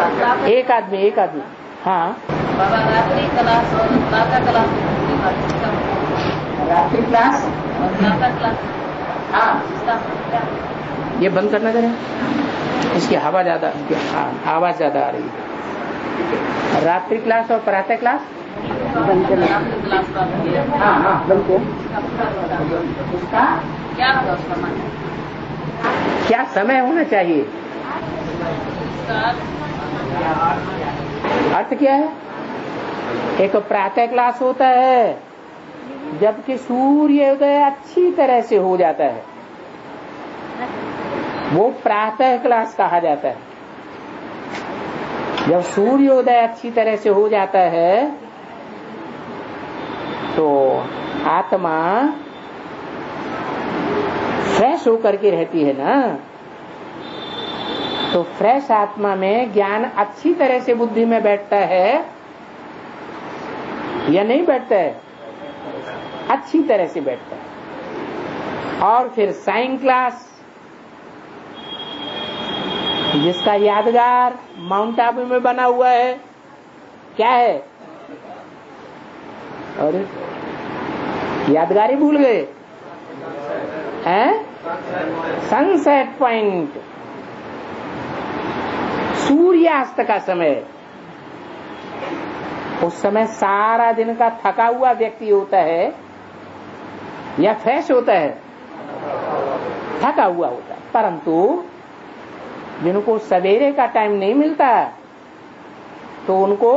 एक आदमी हाँ। बाबा रात्रि क्लास और प्रातः क्लास, रात्रि क्लास और प्रातः क्लास, हाँ ये बंद करना जरा, इसकी हवा ज्यादा, आवाज ज्यादा आ रही है। रात्रि क्लास और प्रातः क्लास बंद करना। हाँ बंद कर। उसका क्या होगा उसका माना? क्या समय होना चाहिए? अर्थ क्या है? एक प्रातः क्लास होता है जबकि सूर्योदय अच्छी तरह से हो जाता है, वो प्रातः क्लास कहा जाता है। जब सूर्योदय अच्छी तरह से हो जाता है तो आत्मा फ्रेश होकर के रहती है ना, तो फ्रेश आत्मा में ज्ञान अच्छी तरह से बुद्धि में बैठता है या नहीं बैठता है? अच्छी तरह से बैठता है। और फिर साइंस क्लास, जिसका यादगार माउंट आबू में बना हुआ है, क्या है? और यादगार ही भूल गए हैं? सनसेट पॉइंट, सूर्यास्त का समय। उस समय सारा दिन का थका हुआ व्यक्ति होता है या फ्रेश होता है? थका हुआ होता है। परंतु जिनको सवेरे का टाइम नहीं मिलता तो उनको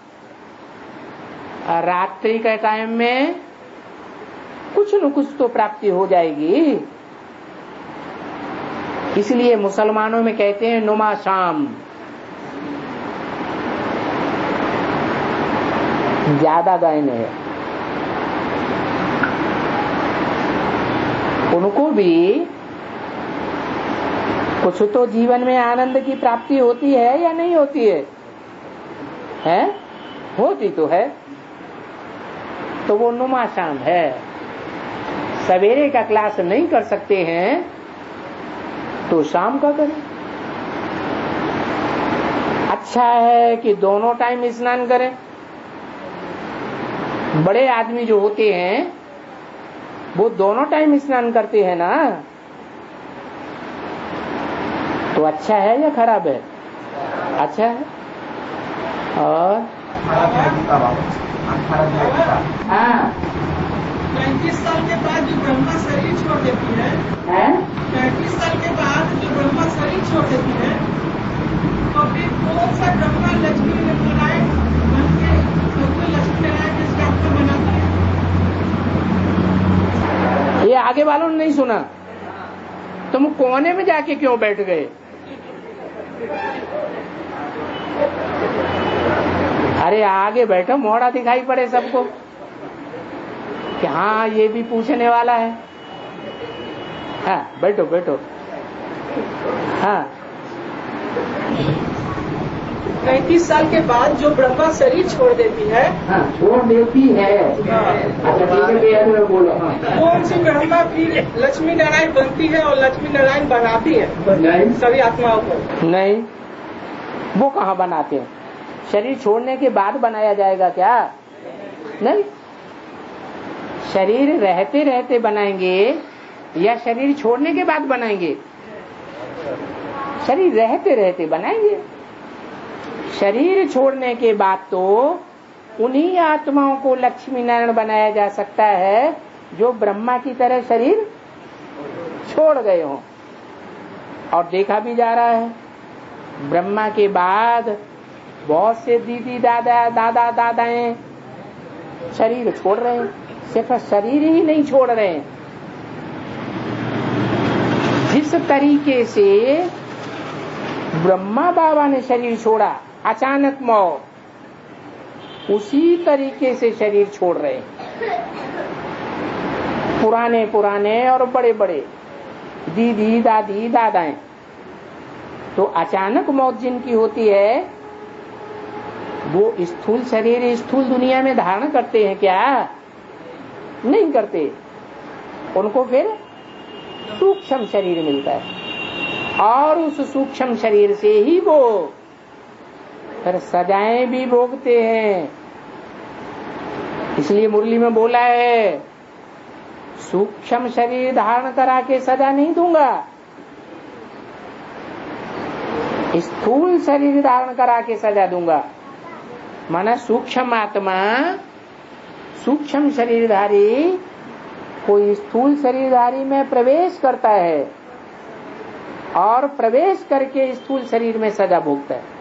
रात्रि के टाइम में कुछ न कुछ तो प्राप्ति हो जाएगी। इसलिए मुसलमानों में कहते हैं नुमा शाम, ज्यादा गायन है। उनको भी कुछ तो जीवन में आनंद की प्राप्ति होती है या नहीं होती है? हैं? होती तो है। तो वो नुमा शाम है। सवेरे का क्लास नहीं कर सकते हैं तो शाम का करें। अच्छा है कि दोनों टाइम स्नान करें। बड़े आदमी जो होते हैं वो दोनों टाइम स्नान करते हैं ना, तो अच्छा है या खराब है? अच्छा है। और हाँ 35 साल के बाद जो ब्रह्मा शरीर छोड़ देती है, 35 साल के बाद जो ब्रह्मा शरीर छोड़ देती है, तो फिर कौन सा ब्रह्मा लक्ष्मी नारायण बन के लक्ष्मी नारायण के स्टाफ में बनाती है? ये आगे वालों ने नहीं सुना। तुम कोने में जाके क्यों बैठ गए? अरे आगे बैठो, मोड़ा दिखाई पड़े सबको कि हाँ ये भी पूछने वाला है। हाँ बैठो बैठो। हाँ 35 साल के बाद जो ब्रह्मा शरीर छोड़ देती है, हाँ छोड़ देती है। अच्छा ठीक है, बोलो। हाँ कौन सी ब्रह्मा फिर लक्ष्मी नारायण बनती है और लक्ष्मी नारायण बनाती है नहीं, सभी आत्माओं को? नहीं, वो कहाँ बनाते हैं? शरीर छोड़ने के बाद बनाया जाएगा क्या? नहीं, शरीर रहते रहते बनाएंगे या शरीर छोड़ने के बाद बनाएंगे? शरीर रहते रहते बनाएंगे। शरीर छोड़ने के बाद तो उन्हीं आत्माओं को लक्ष्मी नारायण बनाया जा सकता है जो ब्रह्मा की तरह शरीर छोड़ गए हों। और देखा भी जा रहा है, ब्रह्मा के बाद बहुत से दीदी दादा दादाएं शरीर छोड़ रहे हैं। सिर्फ शरीर ही नहीं छोड़ रहे हैं, जिस तरीके से ब्रह्मा बाबा ने शरीर छोड़ा, अचानक मौत, उसी तरीके से शरीर छोड़ रहे हैं। पुराने पुराने और बड़े बड़े दीदी दादी दादाएं, तो अचानक मौत जिनकी होती है वो स्थूल शरीर स्थूल दुनिया में धारण करते हैं क्या? नहीं करते। उनको फिर सूक्ष्म शरीर मिलता है और उस सूक्ष्म शरीर से ही वो फिर सजाएं भी भोगते हैं। इसलिए मुरली में बोला है, सूक्ष्म शरीर धारण करा के सजा नहीं दूंगा, स्थूल शरीर धारण करा के सजा दूंगा। माना सूक्ष्म आत्मा, सूक्ष्म शरीरधारी कोई स्थूल शरीरधारी में प्रवेश करता है और प्रवेश करके स्थूल शरीर में सजा भोगता है।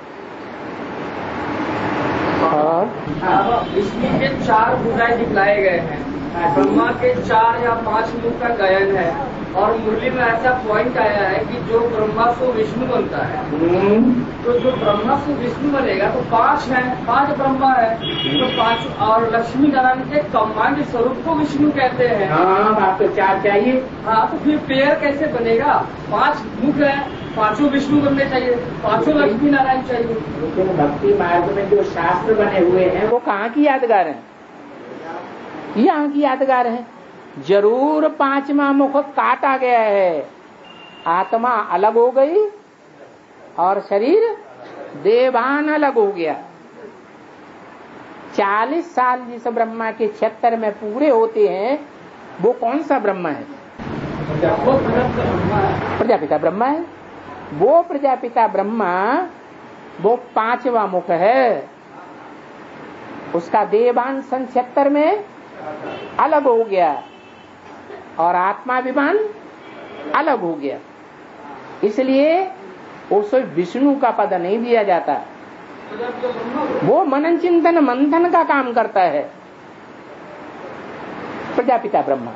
और विष्णु के 4 भुजाएं दिखलाए गए हैं, ब्रह्मा के 4 या 5 मुख का गायन है, और मुरली में ऐसा पॉइंट आया है कि जो ब्रह्मा से विष्णु बनता है, तो जो ब्रह्मा से विष्णु बनेगा तो 5 है, 5 ब्रह्मा है, तो 5 और लक्ष्मी नारायण के कंबाइंड स्वरूप को विष्णु कहते हैं। हाँ, आपको 4 चाहिए। हाँ, तो फिर पेयर कैसे बनेगा? 5 मुख है, 5 विष्णु बनने चाहिए, 5 लक्ष्मी नारायण चाहिए। लेकिन भक्ति मार्ग में जो शास्त्र बने हुए हैं वो कहाँ की यादगार है? यहाँ की यादगार है। जरूर 5वां मुख काटा गया है, आत्मा अलग हो गई और शरीर देवान अलग हो गया। 40 साल जिस ब्रह्मा के क्षेत्र में पूरे होते हैं वो कौन सा ब्रह्मा है? प्रजापिता ब्रह्मा है। वो प्रजापिता ब्रह्मा वो 5वां मुख है, उसका देवान सन 76 में अलग हो गया और आत्मा विमान अलग हो गया। इसलिए उसे विष्णु का पद नहीं दिया जाता, वो मनन चिंतन मंथन का काम करता है प्रजापिता ब्रह्मा।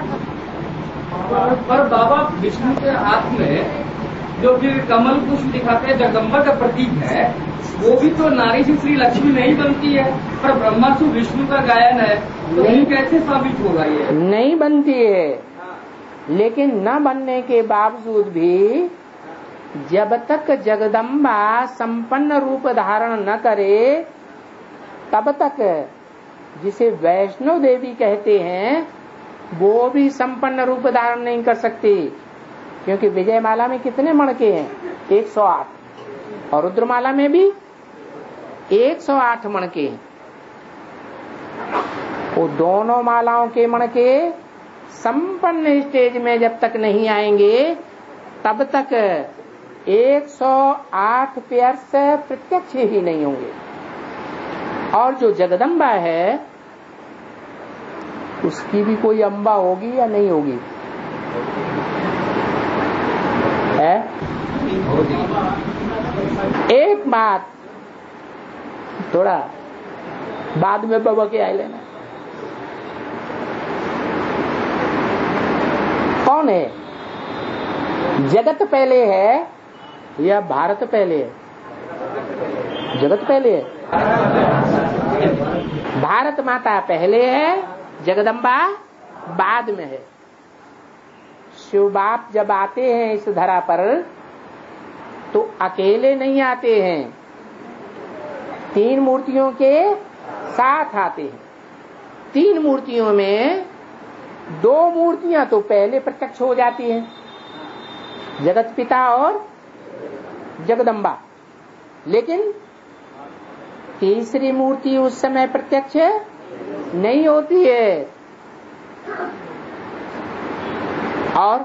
पर बाबा विष्णु के हाथ में जो फिर कमल पुष्प दिखाते हैं, जगदम्बा का प्रतीक है, वो भी तो नारी से श्री लक्ष्मी नहीं बनती है, पर ब्रह्मा से विष्णु का गायन है, तो ये कैसे साबित होगा? ये नहीं बनती है, लेकिन न बनने के बावजूद भी जब तक जगदम्बा संपन्न रूप धारण न करे तब तक जिसे वैष्णो देवी कहते हैं वो भी संपन्न रूप धारण नहीं कर सकती, क्योंकि विजयमाला में कितने मणके हैं? 108, और रुद्रमाला में भी 108 मणके। वो दोनों मालाओं के मणके संपन्न स्टेज में जब तक नहीं आएंगे तब तक 108 पेयर से प्रत्यक्ष ही नहीं होंगे। और जो जगदम्बा है उसकी भी कोई अम्बा होगी या नहीं होगी? है? एक बात थोड़ा बाद में बाबा के आए लेना, कौन है? जगत पहले है या भारत पहले है? जगत पहले है, भारत माता पहले है, जगदम्बा बाद में है। शिव बाप जब आते हैं इस धरा पर तो अकेले नहीं आते हैं, 3 मूर्तियों के साथ आते हैं। 3 मूर्तियों में 2 मूर्तियां तो पहले प्रत्यक्ष हो जाती हैं, जगत पिता और जगदम्बा, लेकिन तीसरी मूर्ति उस समय प्रत्यक्ष नहीं होती है। और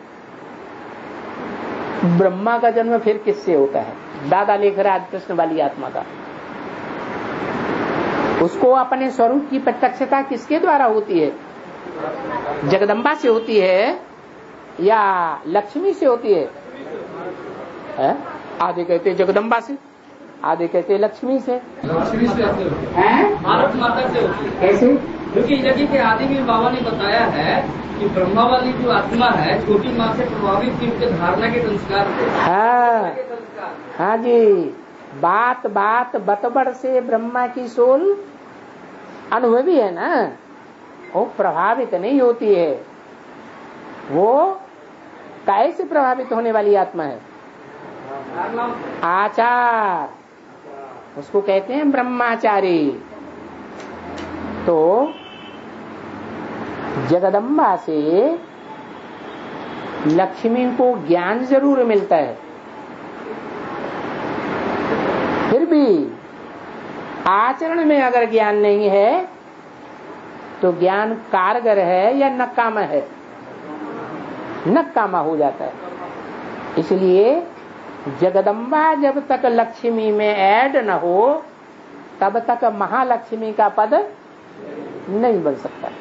ब्रह्मा का जन्म फिर किससे होता है? दादा लेखराज कृष्ण वाली आत्मा का। उसको अपने स्वरूप की प्रत्यक्षता किसके द्वारा होती है? जगदम्बा से होती है या लक्ष्मी से होती है? आधे कहते जगदम्बा से, आधे कहते लक्ष्मी से। लक्ष्मी से भारत माता से होती है। कैसे? क्योंकि यदि के आदि में बाबा ने बताया है कि ब्रह्मा वाली जो आत्मा है छोटी माँ से प्रभावित थी, उनके धारणा के संस्कार थे। हाँ जी, बात बात बतबड़ से ब्रह्मा की सोल अनुभवी है ना, वो प्रभावित नहीं होती है। वो कैसे प्रभावित होने वाली आत्मा है? आचार, उसको कहते हैं ब्रह्माचारी। तो जगदम्बा से लक्ष्मी को ज्ञान जरूर मिलता है, फिर भी आचरण में अगर ज्ञान नहीं है तो ज्ञान कारगर है या नकामा है? नकामा हो जाता है। इसलिए जगदम्बा जब तक लक्ष्मी में ऐड न हो तब तक महालक्ष्मी का पद नहीं बन सकता।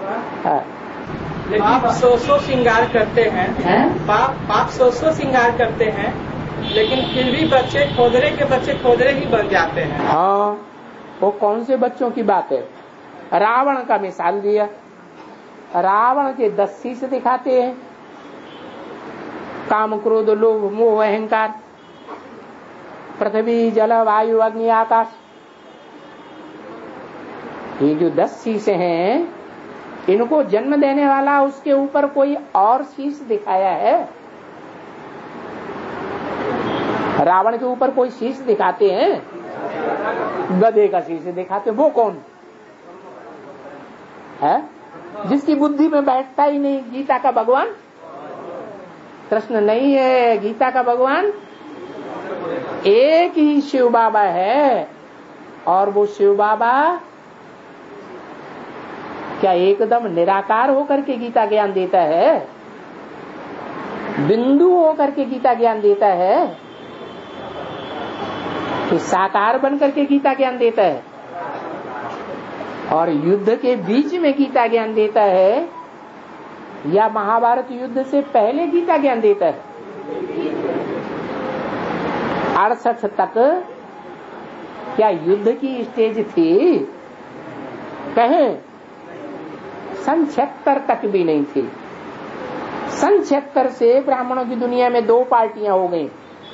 आप सौ श्रृंगार करते हैं, पाप सौ श्रृंगार करते हैं, लेकिन फिर भी बच्चे खोदरे ही बन जाते हैं। हाँ, वो कौन से बच्चों की बात है? रावण का मिसाल दिया। रावण के 10 शीश दिखाते हैं, काम क्रोध लोभ मोह अहंकार, पृथ्वी जल वायु अग्नि आकाश। ये जो 10 शीश हैं, इनको जन्म देने वाला उसके ऊपर कोई और शीश दिखाया है? रावण के ऊपर कोई शीश दिखाते हैं? गधे का शीश दिखाते। वो कौन है? जिसकी बुद्धि में बैठता ही नहीं। गीता का भगवान कृष्ण नहीं है, गीता का भगवान एक ही शिव बाबा है। और वो शिव बाबा क्या एकदम निराकार होकर के गीता ज्ञान देता है? बिंदु होकर के गीता ज्ञान देता है कि साकार बनकर के गीता ज्ञान देता है? और युद्ध के बीच में गीता ज्ञान देता है या महाभारत युद्ध से पहले गीता ज्ञान देता है? 68 तक क्या युद्ध की स्टेज थी? कहें 76 तक भी नहीं थी। 76 से ब्राह्मणों की दुनिया में 2 पार्टियां हो गई,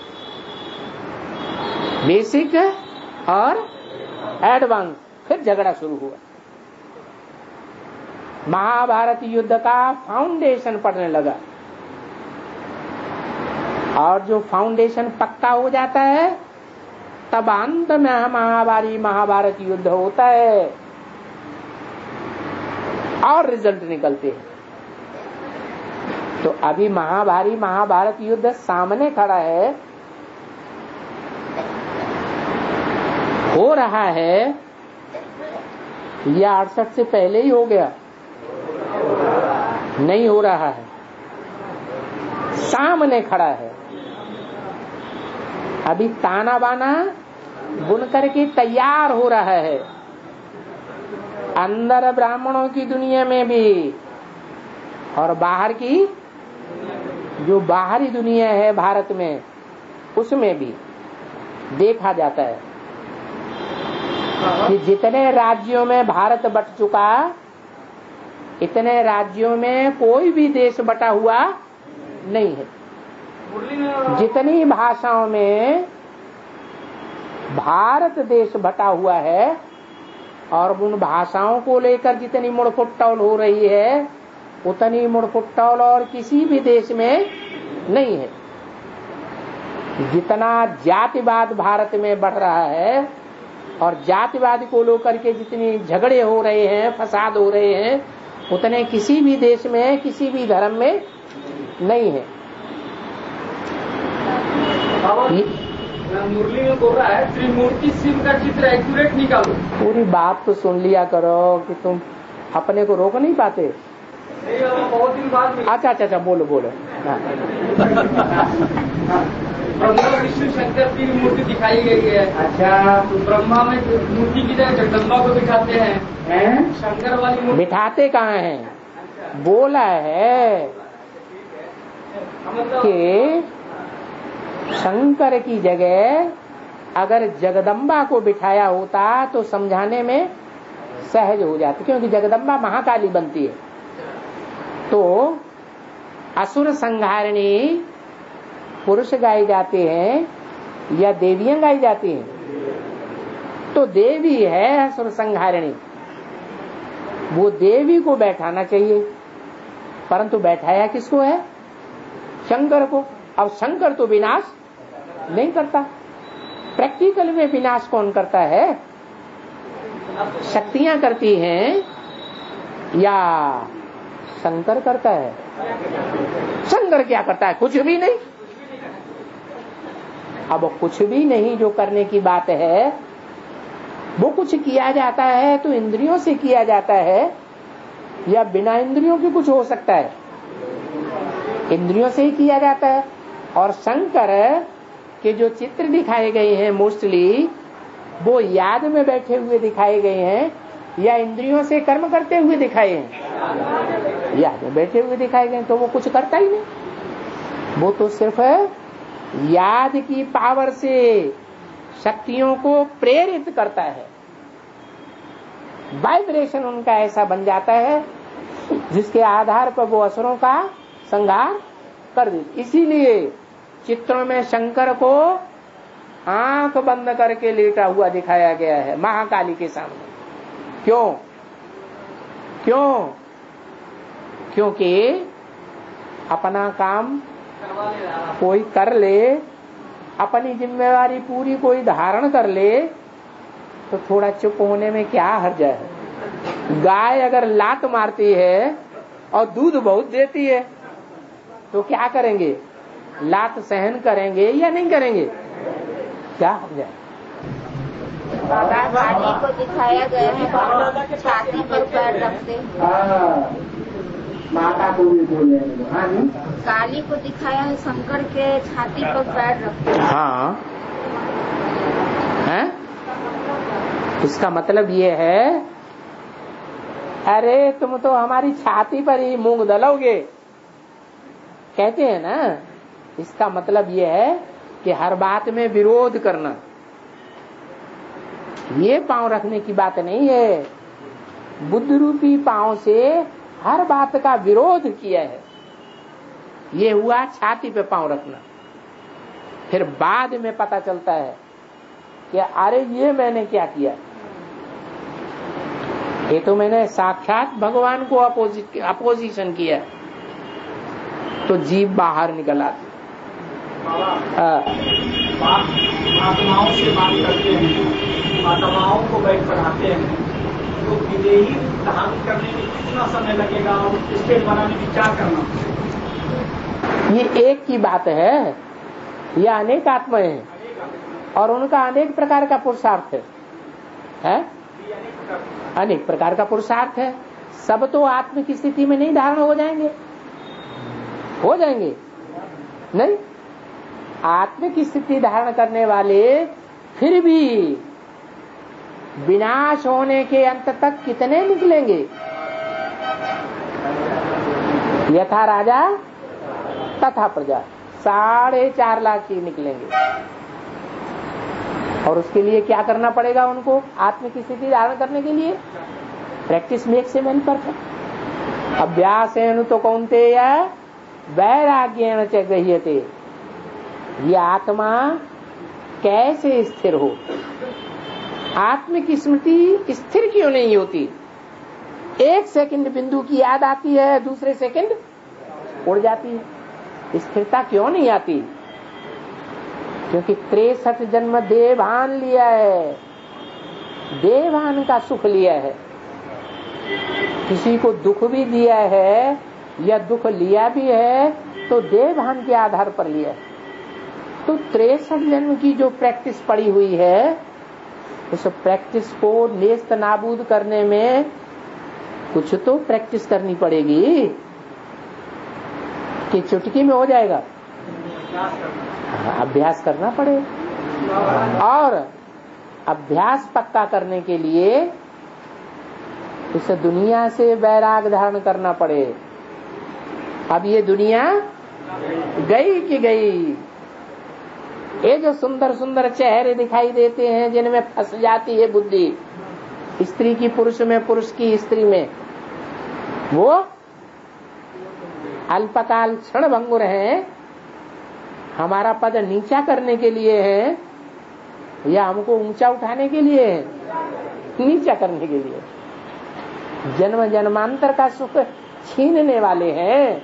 बेसिक और एडवांस। फिर झगड़ा शुरू हुआ। महाभारत युद्ध का फाउंडेशन पड़ने लगा, और जो फाउंडेशन पक्का हो जाता है तब अंत में महाभारत युद्ध होता है और रिजल्ट निकलते हैं। तो अभी महाभारत युद्ध सामने खड़ा है, हो रहा है, या 68 से पहले ही हो गया? नहीं हो रहा है, सामने खड़ा है। अभी ताना बाना बुन करके तैयार हो रहा है। अंदर ब्राह्मणों की दुनिया में भी और बाहर की जो बाहरी दुनिया है भारत में, उसमें भी देखा जाता है कि जितने राज्यों में भारत बट चुका, इतने राज्यों में कोई भी देश बटा हुआ नहीं है। जितनी भाषाओं में भारत देश बटा हुआ है और उन भाषाओं को लेकर जितनी मुड़फुटौल हो रही है, उतनी मुड़फुटौल और किसी भी देश में नहीं है। जितना जातिवाद भारत में बढ़ रहा है और जातिवाद को लेकर के जितनी झगड़े हो रहे हैं, फसाद हो रहे हैं, उतने किसी भी देश में, किसी भी धर्म में नहीं है। मुरली में बोल रहा है त्रिमूर्ति शिव का चित्र एक्यूरेट निकालो। पूरी बात तो सुन लिया करो कि तुम अपने को रोक नहीं पाते। बहुत दिन बाद अच्छा बोलो। ब्रह्मा विष्णु शंकर की मूर्ति दिखाई गई है। अच्छा, तो ब्रह्मा में मूर्ति की जगह जगदम्बा को बिठाते हैं, शंकर वाली मूर्ति बिठाते कहाँ हैं? बोला है कि शंकर की जगह अगर जगदम्बा को बिठाया होता तो समझाने में सहज हो जाती, क्योंकि जगदम्बा महाकाली बनती है। तो असुर संहारिणी पुरुष गाए जाते हैं या देवियां गाई जाती हैं? तो देवी है असुर संहारिणी, वो देवी को बैठाना चाहिए, परंतु बैठाया किसको है? शंकर को। अब शंकर तो विनाश नहीं करता। प्रैक्टिकल में विनाश कौन करता है? शक्तियां करती हैं या शंकर करता है? शंकर क्या करता है? कुछ भी नहीं। अब कुछ भी नहीं जो करने की बात है, वो कुछ किया जाता है तो इंद्रियों से किया जाता है या बिना इंद्रियों के कुछ हो सकता है? इंद्रियों से ही किया जाता है। और शंकर के जो चित्र दिखाए गए हैं मोस्टली वो याद में बैठे हुए दिखाए गए हैं या इंद्रियों से कर्म करते हुए दिखाए हैं? याद में बैठे हुए दिखाए गए, तो वो कुछ करता ही नहीं, वो तो सिर्फ याद की पावर से शक्तियों को प्रेरित करता है। वाइब्रेशन उनका ऐसा बन जाता है जिसके आधार पर वो असुरों का संहार कर देते। इसीलिए चित्रों में शंकर को आंख बंद करके लेटा हुआ दिखाया गया है महाकाली के सामने। क्यों? क्योंकि अपना काम कोई कर ले, अपनी जिम्मेवारी पूरी कोई धारण कर ले, तो थोड़ा चुप होने में क्या हर्ज है। गाय अगर लात मारती है और दूध बहुत देती है तो क्या करेंगे? लात सहन करेंगे या नहीं करेंगे? क्या हर्ज है? काली को दिखाया गया है छाती पर पैर रखते। माता को भी बोले काली को दिखाया है शंकर के छाती पर पैर रखते। हाँ है? इसका मतलब ये है, अरे तुम तो हमारी छाती पर ही मूंग दलोगे, कहते हैं ना। इसका मतलब ये है कि हर बात में विरोध करना, ये पांव रखने की बात नहीं है। बुद्ध रूपी पांव से हर बात का विरोध किया है, ये हुआ छाती पे पांव रखना। फिर बाद में पता चलता है कि अरे ये मैंने क्या किया, ये तो मैंने साक्षात भगवान को अपोजिशन किया, तो जीभ बाहर निकल आती। आत्माओं से बात करते हैं, आत्माओं को बैठ पढ़ाते हैं, तो विदेही धारण करने में कितना समय लगेगा और स्टेज बनाने में क्या करना? ये एक की बात है, ये अनेक आत्माएं हैं और उनका अनेक प्रकार का पुरुषार्थ है? अनेक प्रकार का पुरुषार्थ है। सब तो आत्म की स्थिति में नहीं धारण हो जाएंगे, हो जाएंगे नहीं। आत्म की स्थिति धारण करने वाले फिर भी विनाश होने के अंत तक कितने निकलेंगे? यथा राजा तथा प्रजा, 4.5 लाख ही निकलेंगे। और उसके लिए क्या करना पड़ेगा उनको? आत्म की स्थिति धारण करने के लिए practice makes a man perfect. अभ्यासेन तो कौन्तेय वैराग्येण च गह्यते। ये आत्मा कैसे स्थिर हो? आत्म की स्मृति स्थिर क्यों नहीं होती? 1 सेकंड बिंदु की याद आती है, दूसरे सेकंड उड़ जाती है। स्थिरता क्यों नहीं आती? क्योंकि 63 जन्म देवभान लिया है, देवभान का सुख लिया है। किसी को दुख भी दिया है या दुख लिया भी है तो देवभान के आधार पर लिया है। तो 63 जन्म की जो प्रैक्टिस पड़ी हुई है, उस प्रैक्टिस को नेस्त नाबूद करने में कुछ तो प्रैक्टिस करनी पड़ेगी कि चुटकी में हो जाएगा। अभ्यास करना पड़ेगा। और अभ्यास पक्का करने के लिए इस दुनिया से वैराग धारण करना पड़े। अब ये दुनिया गई कि गई। ये जो सुंदर सुंदर चेहरे दिखाई देते हैं जिनमें फंस जाती है बुद्धि, स्त्री की पुरुष में, पुरुष की स्त्री में, वो अल्पकाल क्षण भंगुर है। हमारा पद नीचा करने के लिए है या हमको ऊंचा उठाने के लिए है? नीचा करने के लिए। जन्म जन्मांतर का सुख छीनने वाले हैं।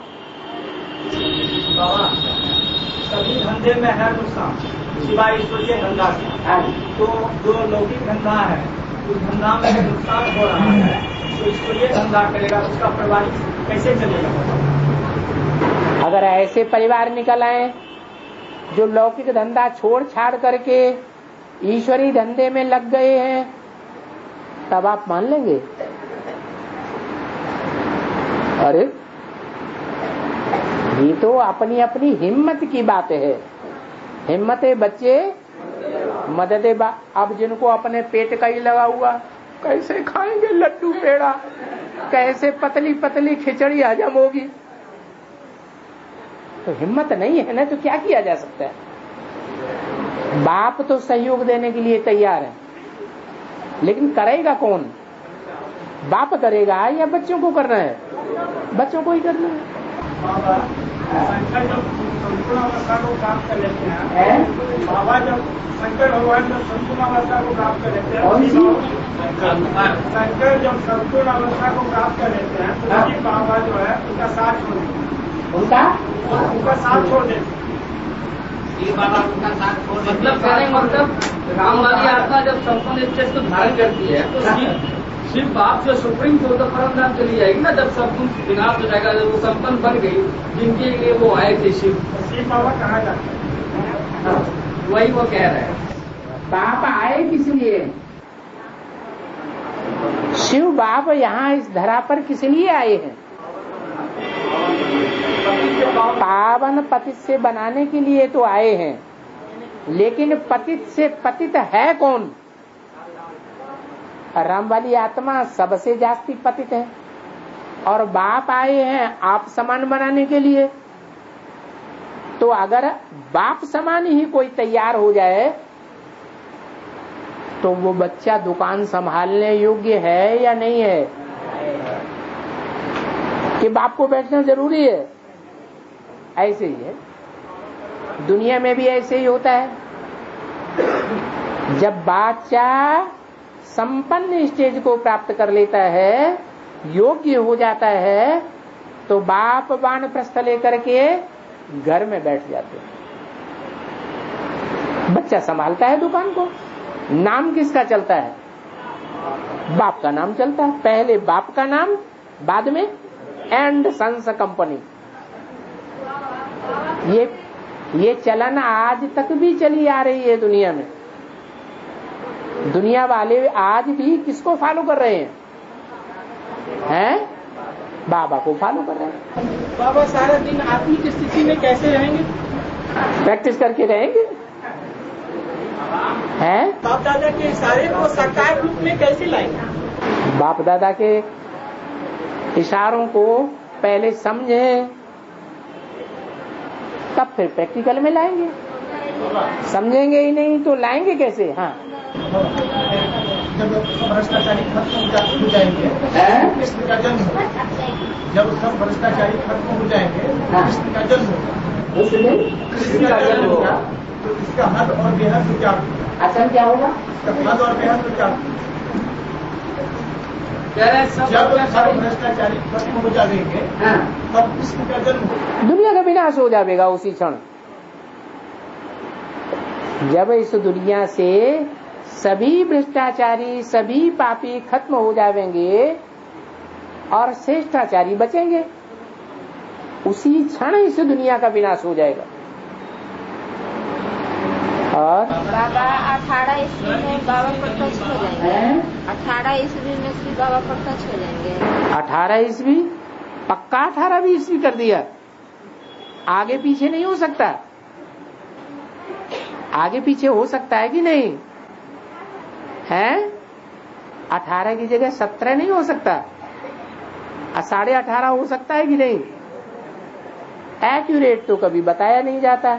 सभी धंधे में है नुकसान सिवाय ईश्वरीय धंधा के। तो जो लौकिक धंधा है उस धंधा में नुकसान हो रहा है, तो ईश्वरीय धंधा करेगा उसका परिवार कैसे चलेगा? अगर ऐसे परिवार निकल आए जो लौकिक धंधा छोड़ छाड़ करके ईश्वरी धंधे में लग गए हैं, तब आप मान लेंगे? अरे ये तो अपनी अपनी हिम्मत की बात है। हिम्मते बच्चे मददे अब जिनको अपने पेट का ही लगा हुआ, कैसे खाएंगे लड्डू पेड़ा, कैसे पतली पतली खिचड़ी हजम होगी, तो हिम्मत नहीं है ना, तो क्या किया जा सकता है? बाप तो सहयोग देने के लिए तैयार है, लेकिन करेगा कौन? बाप करेगा या बच्चों को करना है? बच्चों को ही करना है। शंकर जब संपूर्णावस्था को प्राप्त कर लेते हैं, बाबा जब शंकर भगवान जब संपूर्णावस्था को प्राप्त कर लेते हैं, शंकर जब संपूर्णावस्था को प्राप्त कर लेते हैं तो उसी बाबा जो है उनका साथ छोड़ देते हैं, उनका साथ छोड़ देते हैं। ये बाबा उनका साथ छोड़ देते, मतलब राम वाली आत्मा जब संपूर्ण स्टेज को धारण करती है तो शिव बाप जो सुप्रीम को तो परम धाम चली जाएगी ना, जब सब कुछ विनाश हो जाएगा, जब वो संपन्न बन गई जिनके लिए वो आए थे शिव बाबा कहा जाता है, वही वो कह रहे हैं। बाप आए किस लिए? शिव बाप यहाँ इस धरा पर किस लिए आए हैं? पावन पतित से बनाने के लिए तो आए हैं, लेकिन पतित से पतित है कौन? राम वाली आत्मा सबसे जास्ती पतित है, और बाप आए हैं आप समान बनाने के लिए। तो अगर बाप समान ही कोई तैयार हो जाए तो वो बच्चा दुकान संभालने योग्य है या नहीं है? कि बाप को बैठना जरूरी है? ऐसे ही है, दुनिया में भी ऐसे ही होता है। जब बच्चा संपन्न स्टेज को प्राप्त कर लेता है, योग्य हो जाता है, तो बाप वानप्रस्थ लेकर के घर में बैठ जाते हैं। बच्चा संभालता है दुकान को। नाम किसका चलता है? बाप का नाम चलता है। पहले बाप का नाम, बाद में एंड सन्स कंपनी। ये चलन आज तक भी चली आ रही है दुनिया में। दुनिया वाले आज भी किसको फॉलो कर रहे हैं? हैं? बाबा को फॉलो कर रहे हैं। बाबा सारा दिन आत्मिक स्थिति में कैसे रहेंगे? प्रैक्टिस करके रहेंगे। हैं? बाप दादा के इशारे को साकार रूप में कैसे लाएंगे? बाप दादा के इशारों को पहले समझे, तब फिर प्रैक्टिकल में लाएंगे। समझेंगे ही नहीं तो लाएंगे कैसे? हाँ, जब भ्रष्टाचारी खत्म हो जाएंगे, कृष्ण का जन्म होगा। जब सब भ्रष्टाचारी खत्म हो जाएंगे, कृष्ण का जन्म होगा। कृष्ण का जन्म होगा तो इसका हद और बेहद तो क्या? असल क्या होगा? हद और बेहद तो क्या? जब सब भ्रष्टाचारी खत्म हो जाएंगे, तब कृष्ण का जन्म होगा। दुनिया का विनाश हो जाएगा उसी क्षण। जब इस दुनिया से सभी भ्रष्टाचारी, सभी पापी खत्म हो जाएंगे और श्रेष्ठाचारी बचेंगे, उसी क्षण इस दुनिया का विनाश हो जाएगा। और बाबा 18 ईस्वी में बाबा प्रत्यक्ष हो जाएंगे। 18 ईस्वी में श्री बाबा प्रत्यक्ष हो जाएंगे। 18 ईस्वी पक्का? 18वीं ईस्वी कर दिया? आगे पीछे नहीं हो सकता? आगे पीछे हो सकता है कि नहीं है? 18 की जगह 17 नहीं हो सकता? 18.5 हो सकता है कि नहीं? एक्यूरेट तो कभी बताया नहीं जाता।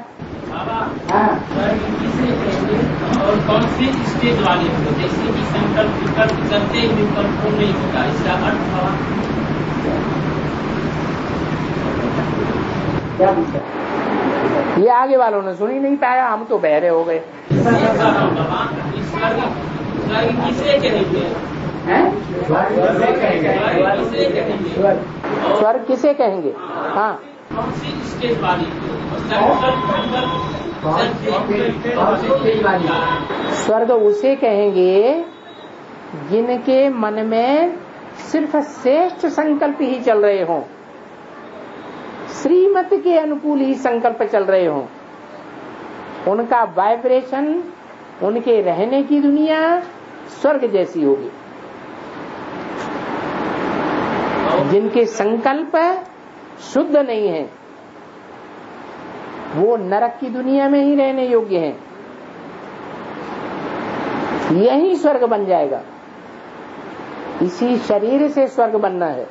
और कौन सी स्टेज वाली हो, जैसे कि संकल्प विकल्प करते हुए परिपूर्ण नहीं होता, इसका अर्थ हुआ क्या पूछा? ये आगे वालों ने सुन ही नहीं पाया, हम तो बहरे हो गए। किसे कहेंगे? स्वर्ग किसे कहेंगे? हाँ, कौन सी स्टेज वाली? स्वर्ग उसे कहेंगे जिनके मन में सिर्फ श्रेष्ठ संकल्प ही चल रहे हों, श्रीमत के अनुकूल ही संकल्प चल रहे हों। उनका वाइब्रेशन, उनके रहने की दुनिया स्वर्ग जैसी होगी। जिनके संकल्प शुद्ध नहीं है वो नरक की दुनिया में ही रहने योग्य हैं। यही स्वर्ग बन जाएगा। इसी शरीर से स्वर्ग बनना है।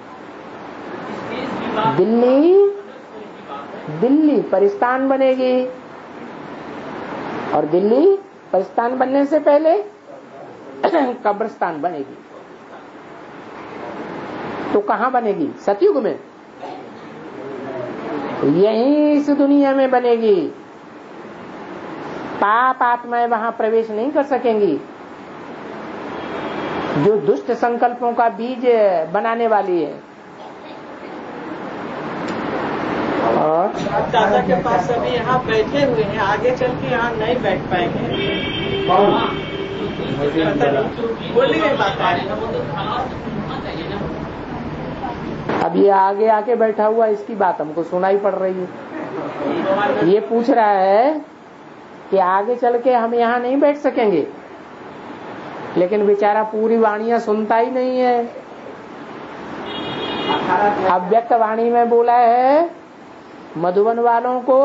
दिल्ली परिस्तान बनेगी, और दिल्ली परिस्तान बनने से पहले कब्रिस्तान बनेगी। तो कहाँ बनेगी? सतयुग में। यही इस दुनिया में बनेगी। पाप आत्माएं वहां प्रवेश नहीं कर सकेंगी। जो दुष्ट संकल्पों का बीज बनाने वाली है। और दादा के पास सभी यहाँ बैठे हुए हैं, आगे चल के यहाँ नहीं बैठ पाएंगे। बोलने में बात आ रही है। अब ये आगे आके बैठा हुआ, इसकी बात हमको सुनाई पड़ रही है। ये पूछ रहा है कि आगे चल के हम यहाँ नहीं बैठ सकेंगे, लेकिन बेचारा पूरी वाणियां सुनता ही नहीं है। अव्यक्त वाणी में बोला है मधुबन वालों को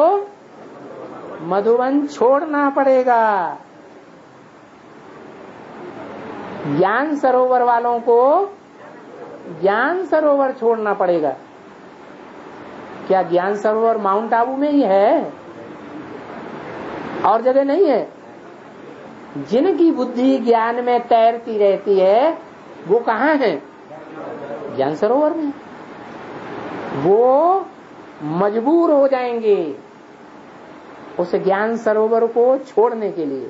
मधुबन छोड़ना पड़ेगा, ज्ञान सरोवर वालों को ज्ञान सरोवर छोड़ना पड़ेगा। क्या ज्ञान सरोवर माउंट आबू में ही है? और जगह नहीं है? जिनकी बुद्धि ज्ञान में तैरती रहती है वो कहाँ है? ज्ञान सरोवर में। वो मजबूर हो जाएंगे उस ज्ञान सरोवर को छोड़ने के लिए।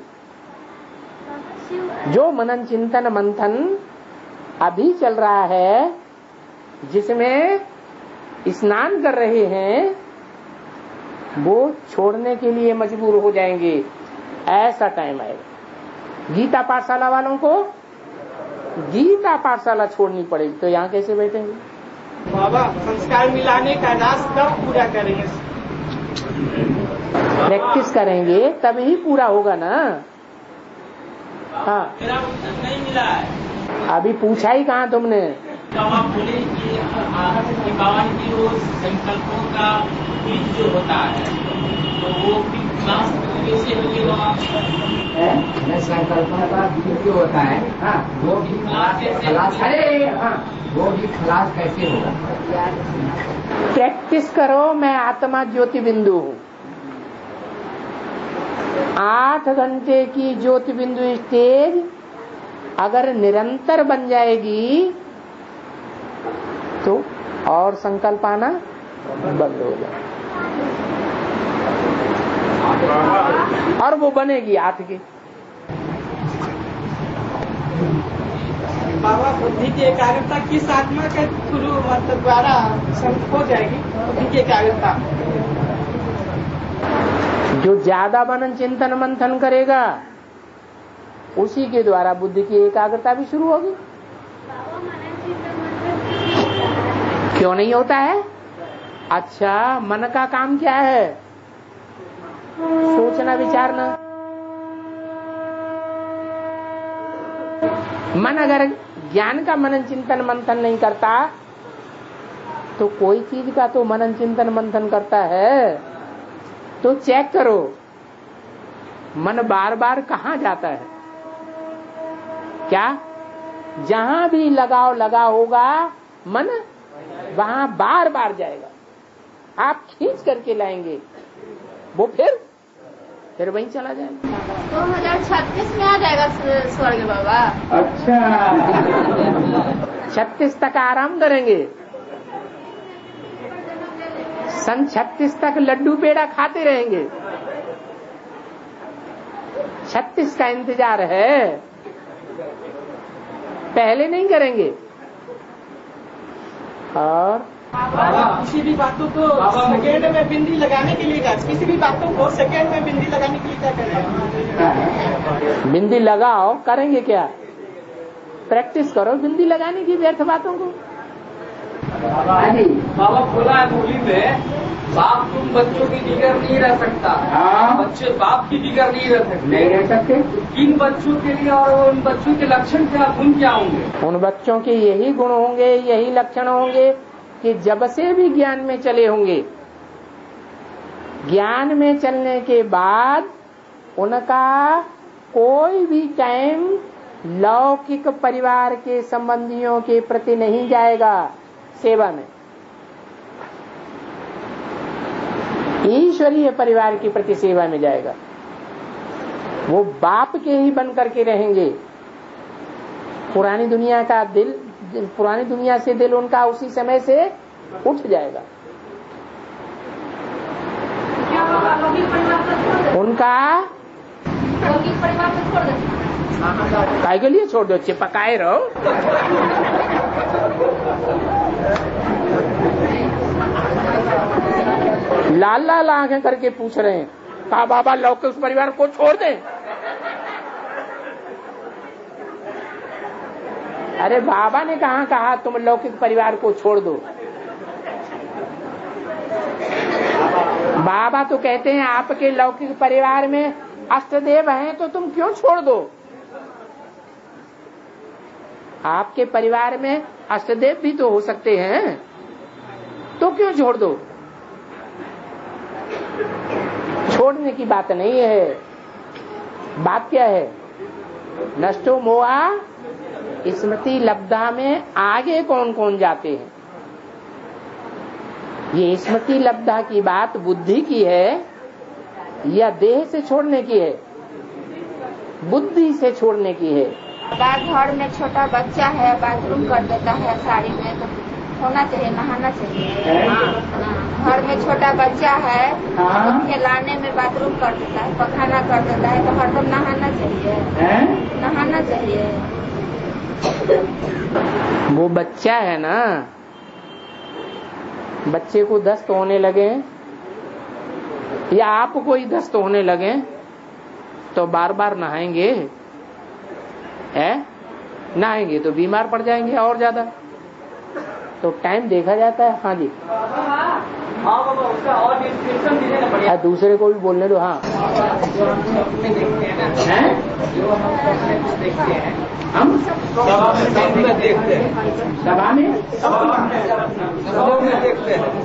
जो मनन चिंतन मंथन अभी चल रहा है, जिसमें स्नान कर रहे हैं, वो छोड़ने के लिए मजबूर हो जाएंगे। ऐसा टाइम आएगा। गीता पाठशाला वालों को गीता पाठशाला छोड़नी पड़ेगी, तो यहाँ कैसे बैठेंगे? बाबा संस्कार मिलाने का राज कब पूरा करेंगे? प्रैक्टिस करेंगे तभी पूरा होगा ना। हाँ, मेरा उत्तर नहीं मिला है। अभी पूछा ही कहाँ तुमने? जब आप बोले कि बाबा की वो संकल्पों का बीज जो होता है, तो वो भी क्लास कैसे होगी? संकल्पों का बीज जो होता है, हाँ, वो भी खलास। अरे हाँ, वो भी खलास कैसे होगा? प्रैक्टिस करो। मैं आत्मा ज्योति बिंदु हूँ। 8 घंटे की ज्योति बिंदु स्टेज अगर निरंतर बन जाएगी तो और संकल्प आना बंद हो जाए, और वो बनेगी 8 की। बाबा बुद्धि की एकाग्रता किस आत्मा के थ्रू मतलब द्वारा हो जाएगी? बुद्धि की एकाग्रता जो ज्यादा मनन चिंतन मंथन करेगा उसी के द्वारा बुद्धि की एकाग्रता भी शुरू होगी। क्यों नहीं होता है? अच्छा, मन का काम क्या है? सोचना, विचारना। मन अगर ज्ञान का मनन चिंतन मंथन नहीं करता तो कोई चीज का तो मनन चिंतन मंथन करता है, तो चेक करो मन बार बार कहाँ जाता है। क्या? जहां भी लगाव लगा होगा मन वहां बार बार जाएगा। आप खींच करके लाएंगे, वो फिर वहीं चला जाएगा। 2036 में आ जाएगा स्वर्ग बाबा। अच्छा, 36 तक आराम करेंगे। सन 36 तक लड्डू पेड़ा खाते रहेंगे। 36 का इंतजार है, पहले नहीं करेंगे। और किसी भी बातों को सेकेंड में बिंदी लगाने के लिए किसी भी बातों को सेकेंड में बिंदी लगाने के लिए क्या करें? बिंदी लगाओ, करेंगे क्या? प्रैक्टिस करो बिंदी लगाने की व्यर्थ बातों को। बाबा बोला है मूली में, बाप तुम बच्चों की जिगर नहीं रह सकता। बच्चे बाप की जिगर नहीं रह सकते। किन बच्चों के लिए और उन बच्चों के लक्षण क्या, गुण क्या होंगे? उन बच्चों के यही गुण होंगे, यही लक्षण होंगे कि जब से भी ज्ञान में चले होंगे, ज्ञान में चलने के बाद उनका कोई भी टाइम लौकिक परिवार के संबंधियों के प्रति नहीं जाएगा सेवा में, ईश्वरीय परिवार के प्रति सेवा में जाएगा। वो बाप के ही बन करके रहेंगे। पुरानी दुनिया का दिल, पुरानी दुनिया से दिल उनका उसी समय से उठ जाएगा। उनका काय के लिए छोड़ दो, चिपकाए रहो। लाल लाल आंखें करके पूछ रहे हैं, कहा बाबा लौकिक परिवार को छोड़ दें? अरे बाबा ने कहा तुम लौकिक परिवार को छोड़ दो। बाबा तो कहते हैं आपके लौकिक परिवार में अष्टदेव हैं तो तुम क्यों छोड़ दो? आपके परिवार में अष्टदेव भी तो हो सकते हैं, तो क्यों छोड़ दो? छोड़ने की बात नहीं है। बात क्या है? नष्टो मोहा स्मृति लब्धा में आगे कौन कौन जाते हैं? ये स्मृति लब्धा की बात बुद्धि की है या देह से छोड़ने की है? बुद्धि से छोड़ने की है। घर में छोटा बच्चा है, बाथरूम कर देता है साड़ी में, तो होना चाहिए, नहाना चाहिए। घर में छोटा बच्चा है, खिलाने में बाथरूम कर देता है, पखाना कर देता है, तो हरदम नहाना चाहिए, नहाना चाहिए। वो बच्चा है ना, बच्चे को दस्त होने लगे या आपको ही दस्त होने लगे तो बार बार नहाएंगे? नहाएंगे तो बीमार पड़ जाएंगे और ज्यादा। तो टाइम देखा जाता है। हाँ जी, हाँ बाबा, उसका और डिस्क्रिप्शन दीजिए ना बढ़िया। दूसरे को भी बोलने दो। हाँ, जो हम सपने देखते हैं ना, जो हम सपने कुछ देखते हैं, हम सपने देखते हैं, सभा में देखते हैं,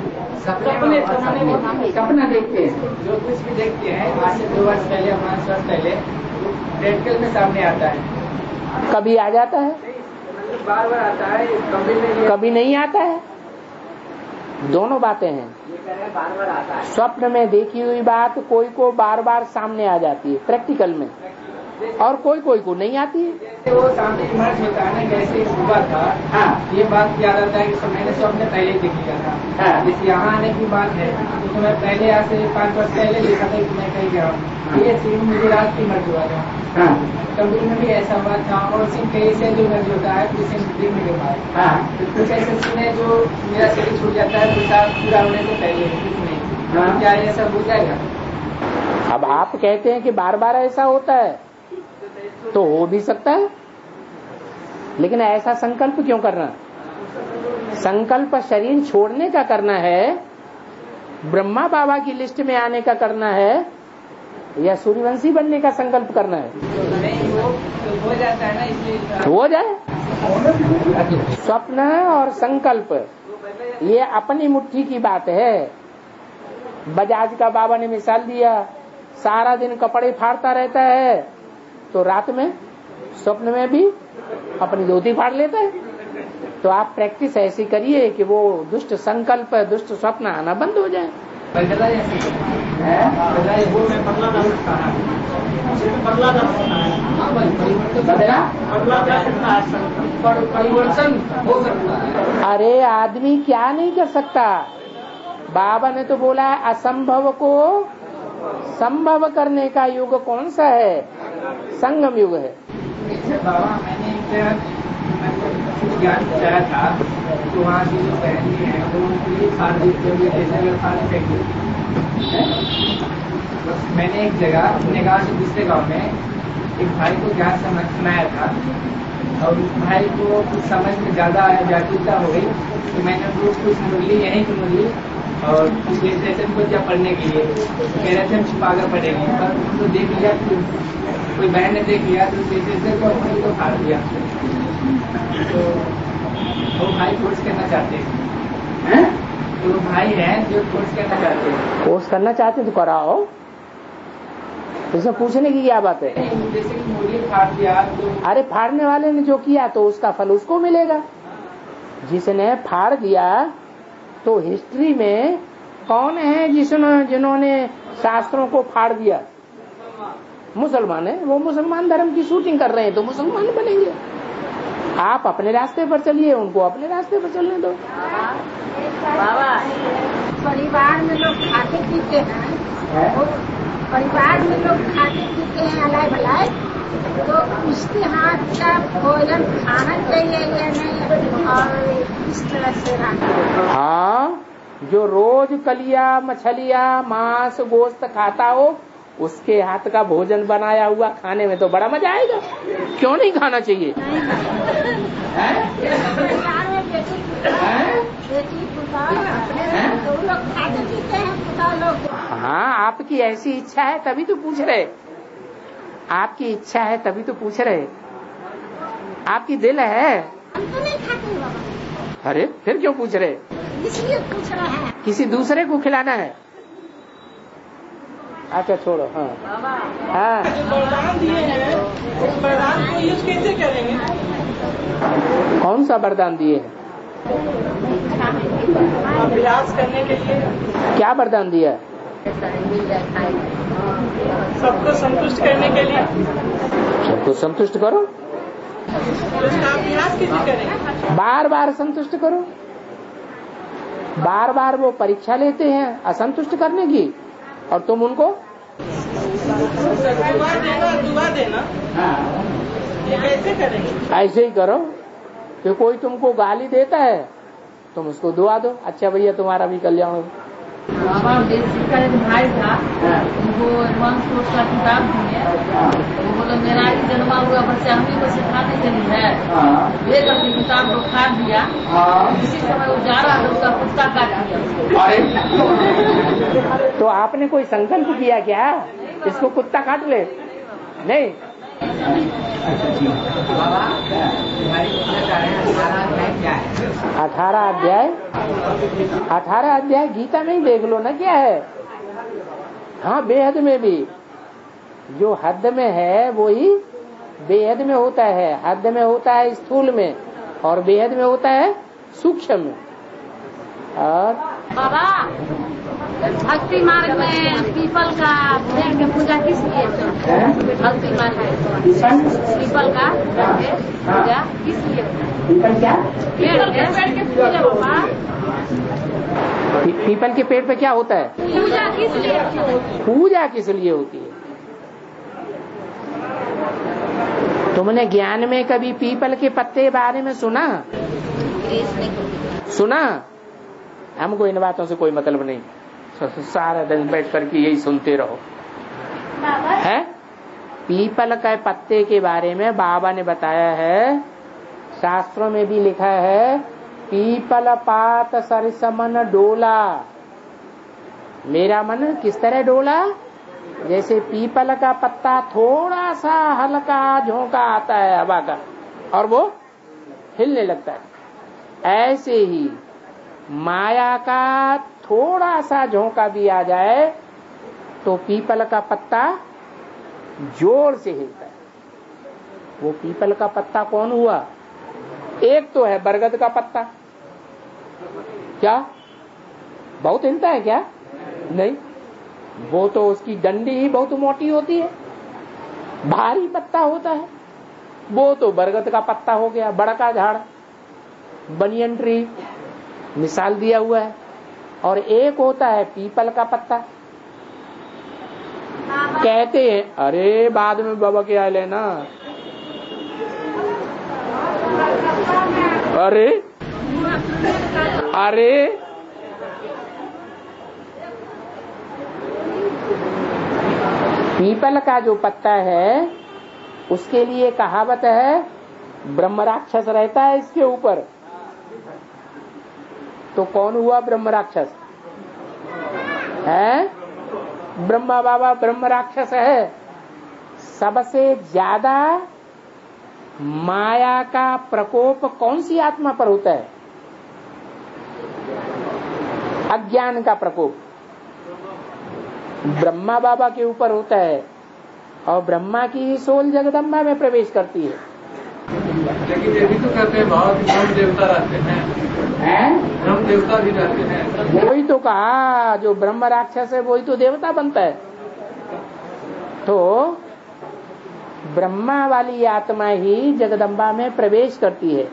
सपना देखते हैं। जो कुछ भी देखते हैं, आज से 2 वर्ष पहले, 5 वर्ष पहले प्रैक्टिकल में सामने आता है। कभी आ जाता है, बार बार आता है, कभी नहीं आता है। दोनों बातें हैं। बार बार आता है। स्वप्न में देखी हुई बात कोई को बार बार सामने आ जाती है प्रैक्टिकल में, और कोई को नहीं आती है। जैसे वो सामने इमर्ज होता है ना, जैसे हुआ था। हाँ, ये बात याद आता है कि मैंने स्वप्न पहले देख लिया था। हाँ, जैसे यहाँ आने की बात है तो मैं पहले यहाँ से 5 वर्ष पहले देखा था कि मैं कहीं गया हूँ। ये सीन मुझे रात की इमर्ज हुआ था। हाँ, कभी में भी ऐसा हुआ था। और सीन कहीं से जो इमर्ज होता है तो सीन दिन में बाद। हाँ, कुछ ऐसे सीन है जो मेरा शरीर छूट जाता है पूरा होने से पहले, कुछ नहीं। क्या ये सब हो जाएगा? अब आप कहते हैं कि बार बार ऐसा होता है, तो हो भी सकता है, लेकिन ऐसा संकल्प क्यों करना? संकल्प शरीर छोड़ने का करना है, ब्रह्मा बाबा की लिस्ट में आने का करना है, या सूर्यवंशी बनने का संकल्प करना है? नहीं, हो जाता है ना, इसलिए हो जाए। स्वप्न और संकल्प ये अपनी मुट्ठी की बात है। बजाज का बाबा ने मिसाल दिया, सारा दिन कपड़े फाड़ता रहता है तो रात में स्वप्न में भी अपनी धोती फाड़ लेता है। तो आप प्रैक्टिस ऐसी करिए कि वो दुष्ट संकल्प, दुष्ट स्वप्न आना बंद हो जाए। परिवर्तन हो सकता है। अरे आदमी क्या नहीं कर सकता? बाबा ने तो बोला है असंभव को संभव करने का युग कौन सा है? संगम युग है। बाबा, मैंने ज्ञान बताया था तो वहाँ की जो बहनी है वो उनके लिए खाद फेंकी। मैंने एक जगह अपने गाँव से दूसरे गाँव में एक भाई को ज्ञान सुनाया था और भाई को कुछ समझ में ज्यादा व्याकुलता हो गई कि मैंने उनको कुछ मुरली यहीं की मुरली और कुछ स्टेशन को जब पढ़ने के लिए कह रहे थे हम छिपाकर पढ़ेंगे, पर उनको देख लिया, कोई बहन ने देख लिया तो स्टेशन को मुरली को फाड़ दिया। तो वो भाई कोर्स करना चाहते हैं, तो भाई हैं जो कोर्स करना चाहते हैं। कोर्स करना चाहते तो कराओ, इसमें पूछने की क्या बात है। जैसे कि मुरली फाड़ दिया तो अरे फाड़ने वाले ने जो किया तो उसका फल उसको मिलेगा। जिसने फाड़ दिया तो हिस्ट्री में कौन है जिन्होंने शास्त्रों को फाड़ दिया? मुसलमान है। वो मुसलमान धर्म की शूटिंग कर रहे हैं तो मुसलमान बनेंगे। आप अपने रास्ते पर चलिए, उनको अपने रास्ते पर चलने दो। बाबा परिवार में लोग खाते पीते हैं, परिवार में लोग खाते पीते हैं अलाय भलाई, तो उसके हाथ का भोजन खाना चाहिए या नहीं, और इस तरह से रहना। हाँ, जो रोज कलिया मछलिया मांस गोश्त खाता हो उसके हाथ का भोजन बनाया हुआ खाने में तो बड़ा मजा आएगा। क्यों नहीं खाना चाहिए? हाँ, आपकी ऐसी इच्छा है तभी तो पूछ रहे, आपकी इच्छा है तभी तो पूछ रहे, आपकी दिल है। हम तो नहीं खाते बाबा। अरे फिर क्यों पूछ रहे? इसलिए पूछ रहे हैं। किसी दूसरे को खिलाना है? अच्छा छोड़ो। हाँ हाँ, जो वरदान दिए हैं उस वरदान को यूज कैसे करेंगे? कौन सा वरदान दिए हैं? अभ्यास करने के लिए क्या वरदान दिया? सबको संतुष्ट करने के लिए सबको संतुष्ट करो, उसका अभ्यास कैसे करेंगे? बार बार संतुष्ट करो। बार बार वो परीक्षा लेते हैं असंतुष्ट करने की और तुम उनको दुआ देना ये कैसे करेंगे? ऐसे ही करो कि कोई तुमको गाली देता है तुम उसको दुआ दो, अच्छा भैया तुम्हारा भी कल्याण हो। बाबा बेसिक का एक भाई था, वो एडवांस कोर्स का किताब दिए, वो बोले मेरा ही जन्मा हुआ बच्चा हम ही को सिखाने के लिए है, ले करके किताब को फाड़ दिया। इसी समय वो जा रहा था, उसका कुत्ता काट दिया। तो आपने कोई संकल्प किया क्या इसको कुत्ता काट ले? नहीं। बाबा तुम्हारी पूछना चाह रहे हैं 18 अध्याय क्या है? 18 अध्याय गीता में ही देख लो ना क्या है। हाँ, बेहद में भी जो हद में है वही बेहद में होता है। हद में होता है स्थूल में और बेहद में होता है सूक्ष्म में। और बाबा भक्ति मार्ग में पीपल का पेड़ की पूजा किस लिए? भक्ति मार्ग में पीपल का पूजा किस लिए? क्या पेड़ के पूजा बाबा, पीपल के पेड़ पे क्या होता है? पूजा किस लिए? पूजा किस लिए होती है? तुमने ज्ञान में कभी पीपल के पत्ते के बारे में सुना? सुना? हमको इन बातों से कोई मतलब नहीं, सारा दिन बैठ करके यही सुनते रहो। है पीपल के पत्ते के बारे में बाबा ने बताया है, शास्त्रों में भी लिखा है, पीपल पात सरिस मन डोला। मेरा मन किस तरह डोला? जैसे पीपल का पत्ता थोड़ा सा हल्का झोंका आता है हवा का और वो हिलने लगता है, ऐसे ही माया का थोड़ा सा झोंका भी आ जाए तो पीपल का पत्ता जोर से हिलता है। वो पीपल का पत्ता कौन हुआ? एक तो है बरगद का पत्ता। क्या बहुत हिलता है क्या? नहीं, वो तो उसकी डंडी ही बहुत मोटी होती है, भारी पत्ता होता है। वो तो बरगद का पत्ता हो गया, बड़का झाड़, बनियन ट्री मिसाल दिया हुआ है। और एक होता है पीपल का पत्ता। कहते हैं अरे बाद में बाबा के आए लेना, अरे अरे पीपल का जो पत्ता है उसके लिए कहावत है, ब्रह्म राक्षस रहता है इसके ऊपर। तो कौन हुआ ब्रह्म राक्षस? है ब्रह्मा बाबा ब्रह्म राक्षस है। सबसे ज्यादा माया का प्रकोप कौन सी आत्मा पर होता है? अज्ञान का प्रकोप ब्रह्मा बाबा के ऊपर होता है और ब्रह्मा की सोल जगदम्बा में प्रवेश करती है। लेकिन ये भी तो कहते हैं भाव ब्रह्म देवता रहते हैं, ब्रह्म देवता भी रहते हैं। वही तो कहा, जो ब्रह्म राक्षस है वही तो देवता बनता है। तो ब्रह्मा वाली आत्मा ही जगदम्बा में प्रवेश करती है।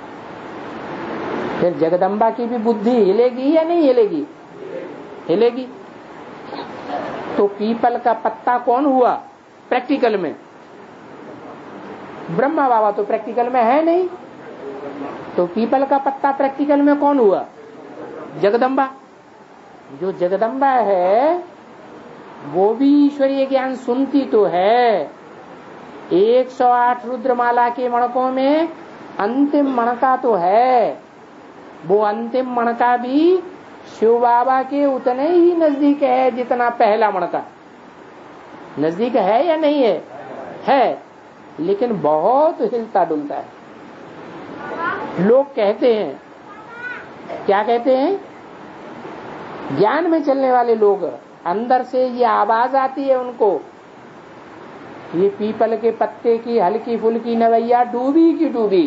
फिर जगदम्बा की भी बुद्धि हिलेगी या नहीं हिलेगी? हिलेगी। तो पीपल का पत्ता कौन हुआ प्रैक्टिकल में? ब्रह्मा बाबा तो प्रैक्टिकल में है नहीं, तो पीपल का पत्ता प्रैक्टिकल में कौन हुआ? जगदम्बा। जो जगदम्बा है वो भी ईश्वरीय ज्ञान सुनती तो है। 108 रुद्रमाला के मणकों में अंतिम मणका तो है, वो अंतिम मणका भी शिव बाबा के उतने ही नजदीक है जितना पहला मणका। नजदीक है या नहीं है? है, लेकिन बहुत हिलता डुलता है। लोग कहते हैं, क्या कहते हैं? ज्ञान में चलने वाले लोग अंदर से ये आवाज आती है उनको, ये पीपल के पत्ते की हल्की फुल्की नवैया डूबी की डूबी।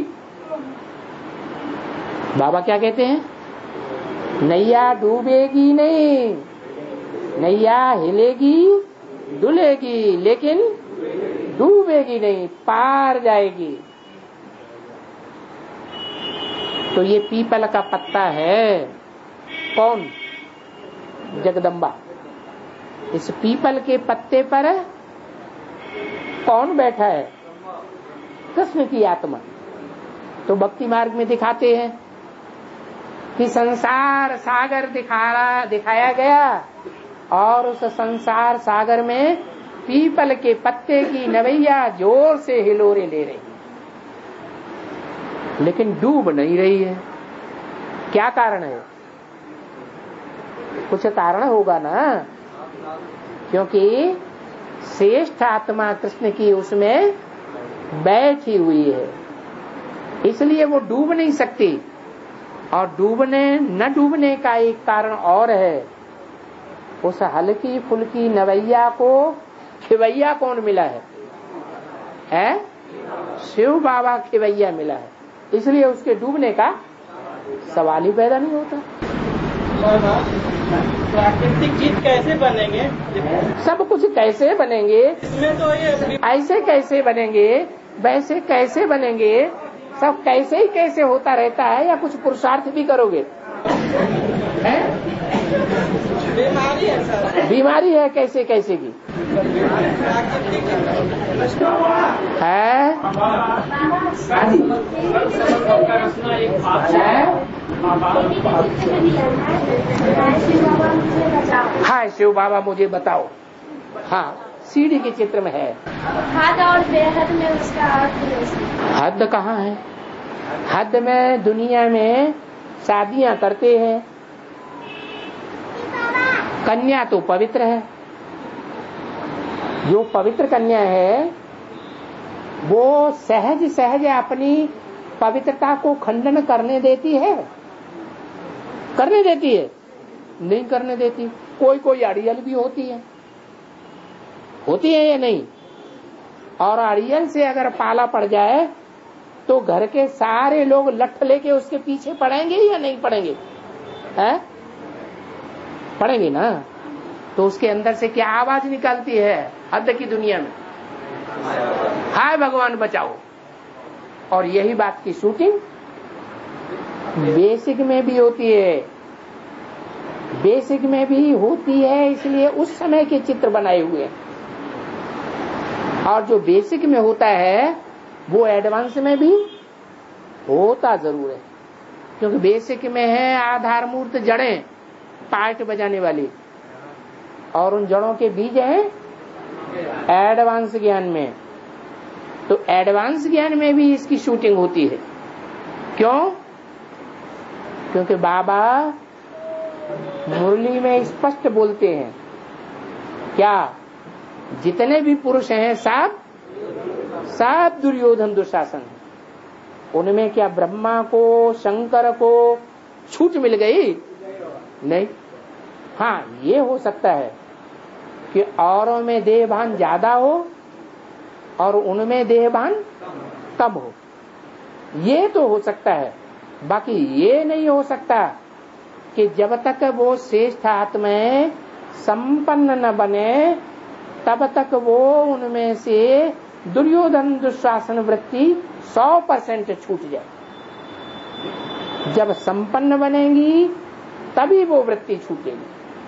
बाबा क्या कहते हैं? नैया डूबेगी नहीं, नैया हिलेगी डुलेगी लेकिन डूबेगी नहीं, पार जाएगी। तो ये पीपल का पत्ता है कौन? जगदम्बा। इस पीपल के पत्ते पर कौन बैठा है? कृष्ण की आत्मा। तो भक्ति मार्ग में दिखाते हैं कि संसार सागर दिखाया गया और उस संसार सागर में पीपल के पत्ते की नवैया जोर से हिलोरे ले रही, लेकिन डूब नहीं रही है। क्या कारण है? कुछ कारण होगा ना, क्योंकि श्रेष्ठ आत्मा कृष्ण की उसमें बैठी हुई है, इसलिए वो डूब नहीं सकती। और न डूबने का एक कारण और है, उस हल्की फुल्की नवैया को खिवैया कौन मिला है? शिव बाबा खिवैया मिला है, इसलिए उसके डूबने का सवाल ही पैदा नहीं होता। प्राकृतिक चीज कैसे बनेंगे? सब कुछ कैसे बनेंगे? इसमें तो ये ऐसे कैसे बनेंगे, वैसे कैसे बनेंगे, सब कैसे ही कैसे होता रहता है, या कुछ पुरुषार्थ भी करोगे? बीमारी है सर, बीमारी है कैसे कैसे की है? हाँ, शिव बाबा मुझे बताओ। हाँ, सीढ़ी के चित्र में है। हद और बेहद में उसका अर्थ। हद कहाँ है? हद में दुनिया में शादियां करते हैं, कन्या तो पवित्र है। जो पवित्र कन्या है वो सहज सहज अपनी पवित्रता को खंडन करने देती है? करने देती है? नहीं करने देती। कोई कोई अड़ियल भी होती है या नहीं? और अड़ियल से अगर पाला पड़ जाए तो घर के सारे लोग लठ लेके उसके पीछे पड़ेंगे या नहीं पड़ेंगे? है? पड़ेंगे ना। तो उसके अंदर से क्या आवाज निकलती है हद की दुनिया में? हाय भगवान बचाओ। और यही बात की शूटिंग बेसिक में भी होती है, बेसिक में भी होती है, इसलिए उस समय के चित्र बनाए हुए हैं। और जो बेसिक में होता है वो एडवांस में भी होता जरूर है, क्योंकि बेसिक में है आधार मूर्त जड़ें पार्ट बजाने वाली, और उन जड़ों के बीज हैं एडवांस ज्ञान में। तो तो एडवांस ज्ञान में भी इसकी शूटिंग होती है। क्यों? क्योंकि बाबा मुरली में स्पष्ट बोलते हैं, क्या जितने भी पुरुष हैं सब दुर्योधन दुशासन है। उनमें क्या ब्रह्मा को शंकर को छूट मिल गई? नहीं। हाँ, ये हो सकता है कि औरों में देहभान ज्यादा हो और उनमें देहभान कम हो, ये तो हो सकता है। बाकी ये नहीं हो सकता कि जब तक वो श्रेष्ठ आत्माएं संपन्न न बने तब तक वो उनमें से दुर्योधन दुशासन वृत्ति 100% छूट जाए। जब संपन्न बनेंगी तभी वो वृत्ति छूटेगी।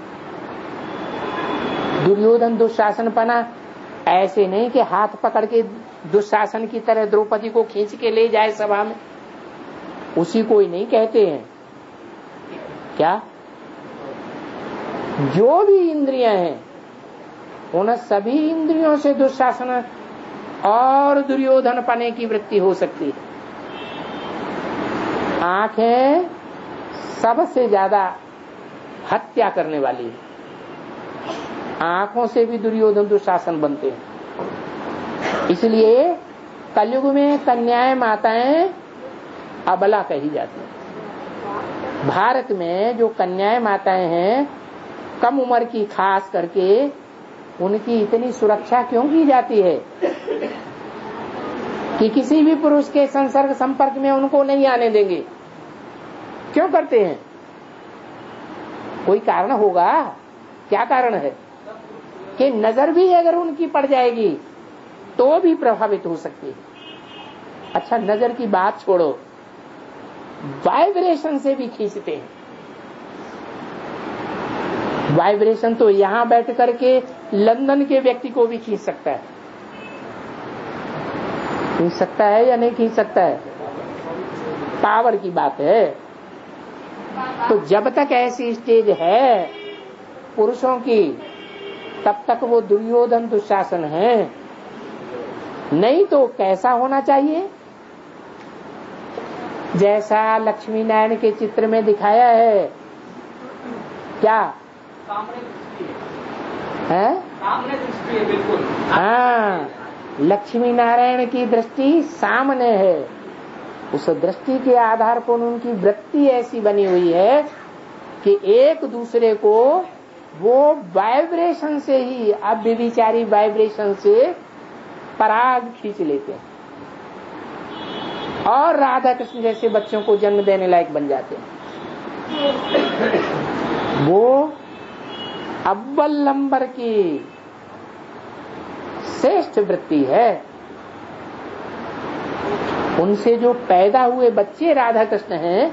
दुर्योधन दुशासन पना ऐसे नहीं कि हाथ पकड़ के दुशासन की तरह द्रौपदी को खींच के ले जाए सभा में, उसी को ही नहीं कहते हैं। क्या? जो भी इंद्रियां हैं उन सभी इंद्रियों से दुशासन और दुर्योधन पने की वृत्ति हो सकती है। आंखें सबसे ज्यादा हत्या करने वाली है, आंखों से भी दुर्योधन दुशासन बनते हैं। इसलिए कलयुग में कन्याएं माताएं अबला कही जाती हैं। भारत में जो कन्याएं माताएं हैं कम उम्र की, खास करके उनकी इतनी सुरक्षा क्यों की जाती है कि किसी भी पुरुष के संसर्ग संपर्क में उनको नहीं आने देंगे? क्यों करते हैं? कोई कारण होगा। क्या कारण है? कि नजर भी अगर उनकी पड़ जाएगी तो भी प्रभावित हो सकती है। अच्छा, नजर की बात छोड़ो, वाइब्रेशन से भी खींचते हैं। वाइब्रेशन तो यहां बैठ करके लंदन के व्यक्ति को भी खींच सकता है। खींच सकता है या नहीं खींच सकता है? पावर की बात है। तो जब तक ऐसी स्टेज है पुरुषों की तब तक वो दुर्योधन दुशासन है। नहीं तो कैसा होना चाहिए? जैसा लक्ष्मी नारायण के चित्र में दिखाया है। क्या है? सामने दृष्टि है, बिल्कुल। हाँ, लक्ष्मी नारायण की दृष्टि सामने है। उस दृष्टि के आधार पर उनकी वृत्ति ऐसी बनी हुई है कि एक दूसरे को वो वाइब्रेशन से ही, अब व्यभिचारी वाइब्रेशन से पराग खींच लेते हैं और राधा कृष्ण जैसे बच्चों को जन्म देने लायक बन जाते हैं। वो अव्वल नंबर की श्रेष्ठ वृत्ति है। उनसे जो पैदा हुए बच्चे राधा कृष्ण हैं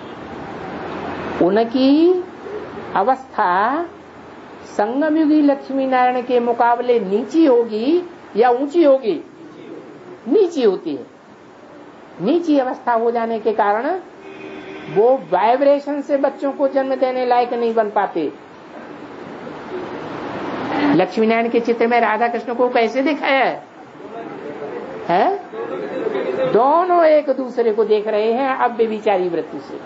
उनकी अवस्था संगम युगी लक्ष्मी नारायण के मुकाबले नीची होगी या ऊंची होगी? नीची होती है। नीची अवस्था हो जाने के कारण वो वाइब्रेशन से बच्चों को जन्म देने लायक नहीं बन पाते। लक्ष्मी नारायण के चित्र में राधा कृष्ण को कैसे दिखाया है? दोनों एक दूसरे को देख रहे हैं अब व्यभिचारी वृत्ति से।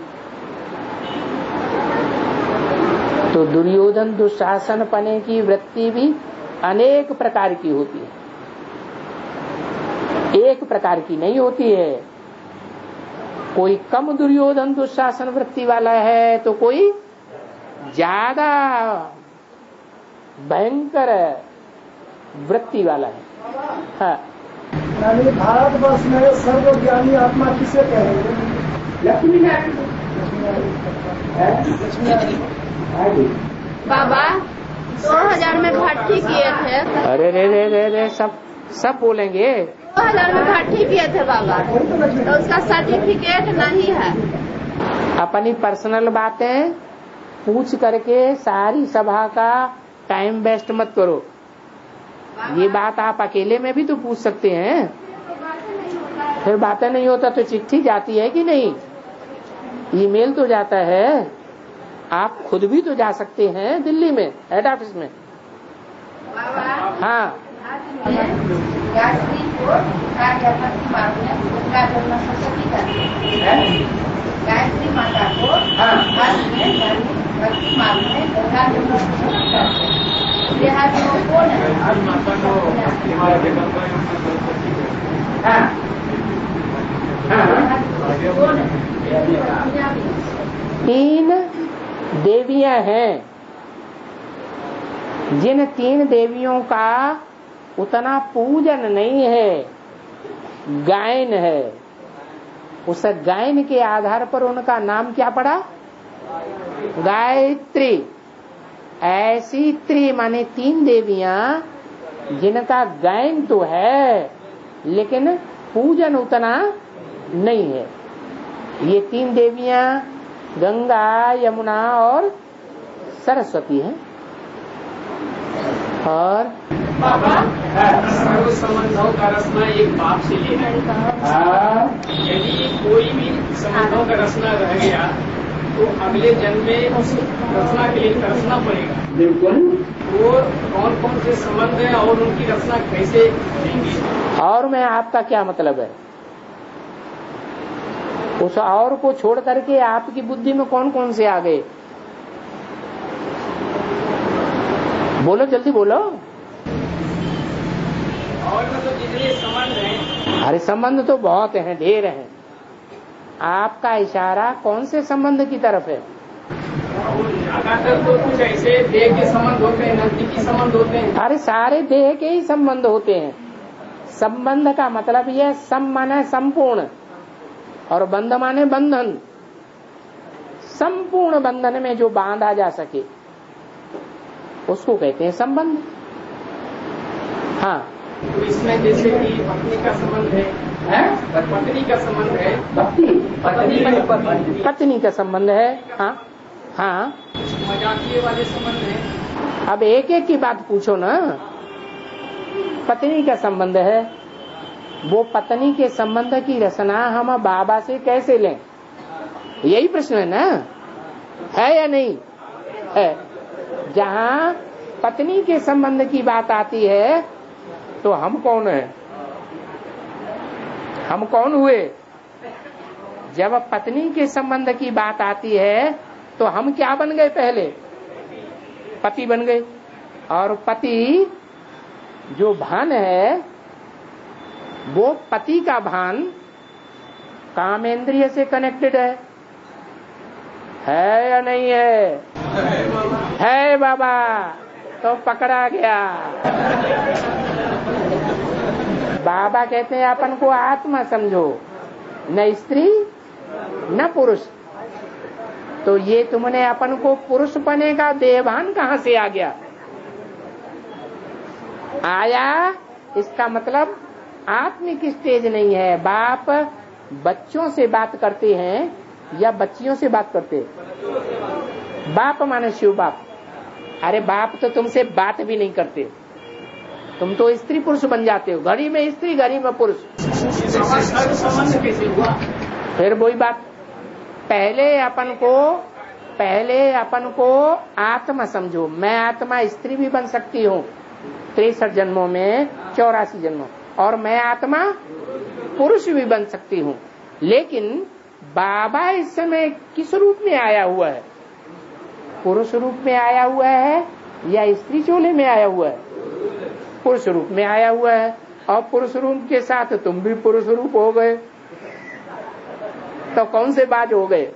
तो दुर्योधन दुशासन पने की वृत्ति भी अनेक प्रकार की होती है, एक प्रकार की नहीं होती है। कोई कम दुर्योधन दुशासन वृत्ति वाला है तो कोई ज्यादा भयंकर वृत्ति वाला है। हाँ। यानी भारतवर्ष में सर्वज्ञानी आत्मा किसे कहेंगे? लक्ष्मी नारायण। बाबा 2000 में भर्ती किए थे। अरे रे सब बोलेंगे। 2000 में भर्ती किए थे बाबा, तो उसका सर्टिफिकेट नहीं है। अपनी पर्सनल बातें पूछ करके सारी सभा का टाइम वेस्ट मत करो। ये बात आप अकेले में भी तो पूछ सकते हैं। फिर बातें नहीं होता तो चिट्ठी जाती है कि नहीं? ईमेल तो जाता है। आप खुद भी तो जा सकते हैं दिल्ली में हेड ऑफिस में। हाँ, गायत्री को भक्ति मार्ग में गंगा जमुना सरस्वती करते हैं। गायत्री माता को भक्ति मार्ग में गंगा जमुना सरस्वती करते हैं। लिहाजा वो कौन है? तीन देवियां हैं, जिन तीन देवियों का उतना पूजन नहीं है, गायन है। उस गायन के आधार पर उनका नाम क्या पड़ा? गायत्री। ऐसी त्री माने तीन देवियां जिनका गायन तो है लेकिन पूजन उतना नहीं है। ये तीन देवियां गंगा, यमुना और सरस्वती हैं। और बाबा सर्व संबंधों का रचना एक बाप से लेना है। यदि कोई भी संबंधों का रचना रह गया तो अगले जन्म में उस रचना के लिए तरसना पड़ेगा। बिल्कुल। वो कौन कौन से संबंध हैं और उनकी रचना कैसे देंगे? और में आपका क्या मतलब है? उस और को छोड़ करके आपकी बुद्धि में कौन कौन से आ गए? बोलो, जल्दी बोलो। और मतलब जितने संबंध हैं। अरे संबंध तो बहुत हैं, ढेर हैं। आपका इशारा कौन से संबंध की तरफ है? ज्यादातर तो कुछ ऐसे देह के संबंध होते हैं, नजदीकी संबंध होते हैं। अरे सारे देह के ही संबंध होते हैं। संबंध का मतलब यह सम माने संपूर्ण और बंध माने बंधन। संपूर्ण बंधन में जो बांधा जा सके उसको कहते हैं संबंध। हाँ, तो इसमें जैसे कि पत्नी का संबंध है, पत्नी का संबंध है, पत्नी का संबंध है। हाँ हाँ, मजाकिये वाले संबंध है। अब एक एक की बात पूछो ना। पत्नी का संबंध है, वो पत्नी के संबंध की रचना हम बाबा से कैसे लें? यही प्रश्न है ना, है या नहीं है? जहाँ पत्नी के संबंध की बात आती है तो हम कौन है? हम कौन हुए? जब पत्नी के संबंध की बात आती है तो हम क्या बन गए? पहले पति बन गए। और पति जो भान है वो पति का भान कामेंद्रिय से कनेक्टेड है या नहीं है? है बाबा, तो पकड़ा गया। बाबा कहते हैं अपन को आत्मा समझो, न स्त्री न पुरुष। तो ये तुमने अपन को पुरुष बने का देहभान कहाँ से आ गया? आया, इसका मतलब आत्मिक स्टेज नहीं है। बाप बच्चों से बात करते हैं या बच्चियों से बात करते हैं? बाप माने शिव बाप। अरे बाप तो तुमसे बात भी नहीं करते, तुम तो स्त्री पुरुष बन जाते हो। घड़ी में स्त्री, घड़ी में पुरुष। संबंध कैसे हुआ? फिर वही बात, पहले अपन को आत्मा समझो। मैं आत्मा स्त्री भी बन सकती हूँ 63 जन्मों में, 84 जन्मों, और मैं आत्मा पुरुष भी बन सकती हूँ। लेकिन बाबा इस समय किस रूप में आया हुआ है? पुरुष रूप में आया हुआ है या स्त्री चोले में आया हुआ है? पुरुष रूप में आया हुआ है। और पुरुष रूप के साथ तुम भी पुरुष रूप हो गए, तो कौन से बाज हो गए?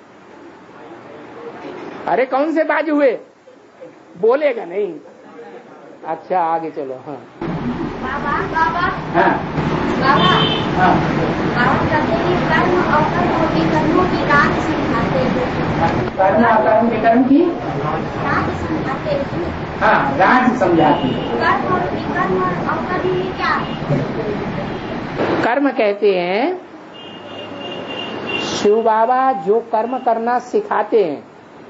अरे कौन से बाज हुए? बोलेगा नहीं। अच्छा आगे चलो। हाँ बाबा बाबा हाँ बाबा हाँ, बाबा कहते हैं कर्म और कर्मों की रात समझाते हैं। कर्म अकर्म के कर्म की रात समझाते हैं। हाँ, राज समझाती है। कर्म और कर्म में क्या है? कर्म कहते हैं शिव बाबा जो कर्म करना सिखाते हैं,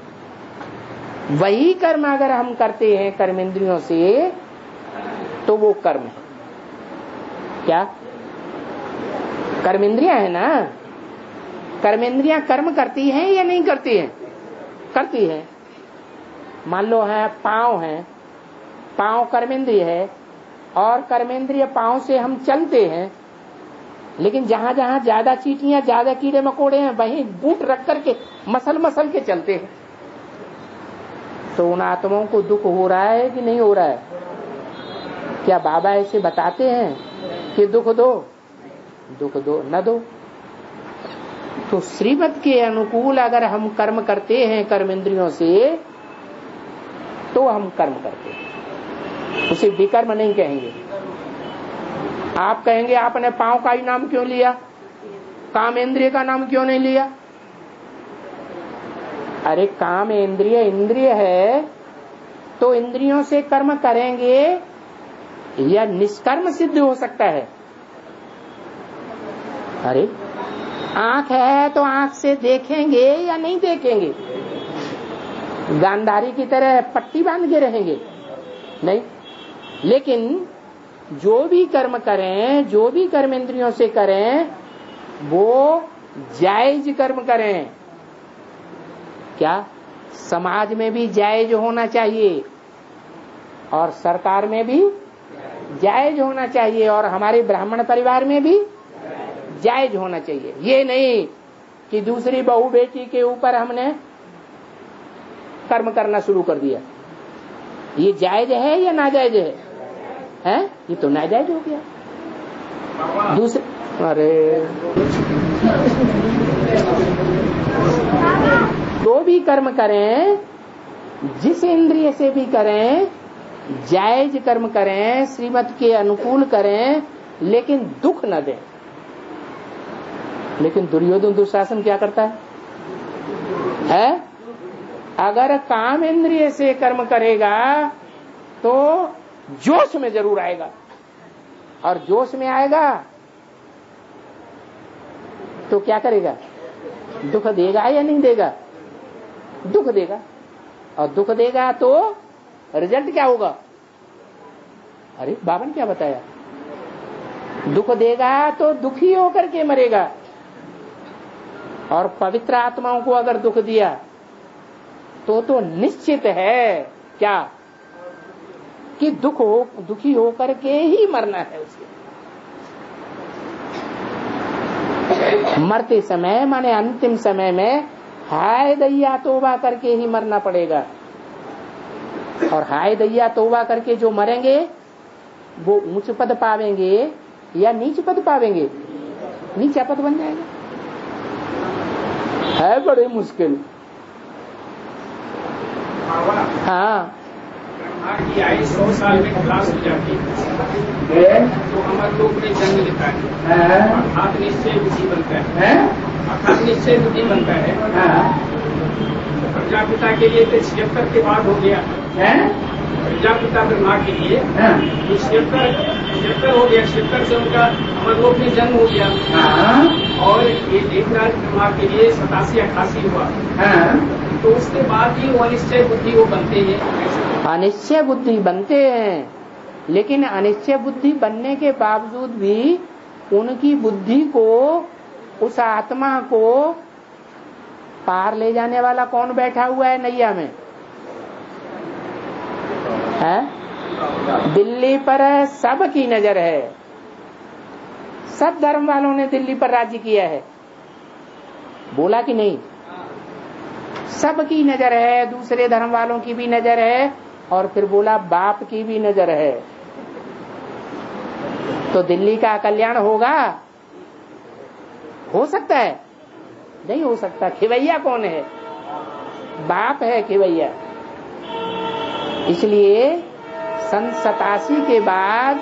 वही कर्म अगर हम करते हैं कर्मेंद्रियों से तो वो कर्म है। क्या कर्मेंद्रियां है ना? कर्मेंद्रियां कर्म करती हैं या नहीं करती हैं? करती हैं। मान लो है पाँव है, पाँव कर्मेंद्रिय है, और कर्मेंद्रिय पांव से हम चलते हैं, लेकिन जहां जहां ज्यादा चींटियां, ज्यादा कीड़े मकोड़े हैं, वहीं बूट रख करके मसल के चलते हैं। तो उन आत्माओं को दुख हो रहा है कि नहीं हो रहा है? क्या बाबा ऐसे बताते हैं कि दुख दो न दो? तो श्रीमत के अनुकूल अगर हम कर्म करते हैं कर्मेंद्रियों से, तो हम कर्म करते हैं, उसे विकर्म नहीं कहेंगे। आप कहेंगे आपने पांव का ही नाम क्यों लिया, कामेंद्रिय का नाम क्यों नहीं लिया? अरे काम इंद्रिय है, तो इंद्रियों से कर्म करेंगे या निष्कर्म सिद्ध हो सकता है? अरे आंख है तो आंख से देखेंगे या नहीं देखेंगे? गांधारी की तरह पट्टी बांध के रहेंगे? नहीं। लेकिन जो भी कर्म करें, जो भी कर्म इंद्रियों से करें, वो जायज कर्म करें। क्या समाज में भी जायज होना चाहिए, और सरकार में भी जायज होना चाहिए, और हमारे ब्राह्मण परिवार में भी जायज होना चाहिए। ये नहीं कि दूसरी बहू बेटी के ऊपर हमने कर्म करना शुरू कर दिया। ये जायज है या नाजायज है? हैं? ये तो नाजायज हो गया। दूसरे अरे जो भी कर्म करें, जिस इंद्रिय से भी करें, जायज कर्म करें, श्रीमत के अनुकूल करें, लेकिन दुख न दें। लेकिन दुर्योधन दुशासन क्या करता है? अगर काम इंद्रिय से कर्म करेगा तो जोश में जरूर आएगा, और जोश में आएगा तो क्या करेगा? दुख देगा या नहीं देगा? दुख देगा। और दुख देगा तो रिजल्ट क्या होगा? अरे बाबा ने क्या बताया? दुख देगा तो दुखी होकर के मरेगा। और पवित्र आत्माओं को अगर दुख दिया तो निश्चित है क्या कि दुखी होकर के ही मरना है उसे। मरते समय माने अंतिम समय में हाय दैया तौबा करके ही मरना पड़ेगा। और हाय दैया तौबा करके जो मरेंगे वो ऊंच पद पावेंगे या नीच पद पावेंगे? नीचा पद बन जाएगा। है बड़े मुश्किल। हाँ, की आयु 100 साल में खलास हो जाती है तो अमर लोक में जन्म लेता है, अर्थात निश्चय बुद्धि बनता है, अर्थात निश्चय बुद्धि बनता है। प्रजापिता के लिए तो 76 के बाद हो गया, प्रजापिता ब्रह्मा के लिए तो 76 हो गया, 76 से उनका अमर लोक में जन्म हो गया। और ये देवराज ब्रह्मा के लिए 87-88 हुआ, तो उसके बाद ही वो अनिश्चय बुद्धि वो बनते हैं। अनिश्चय बुद्धि बनते हैं, लेकिन अनिश्चय बुद्धि बनने के बावजूद भी उनकी बुद्धि को, उस आत्मा को पार ले जाने वाला कौन बैठा हुआ है नैया में? है? दिल्ली पर सबकी नजर है, सब धर्म वालों ने दिल्ली पर राज्य किया है, बोला कि नहीं? सबकी नजर है, दूसरे धर्म वालों की भी नजर है, और फिर बोला बाप की भी नजर है। तो दिल्ली का कल्याण होगा? हो सकता है? नहीं हो सकता। खिवैया कौन है? बाप है खिवैया। इसलिए सन 87 के बाद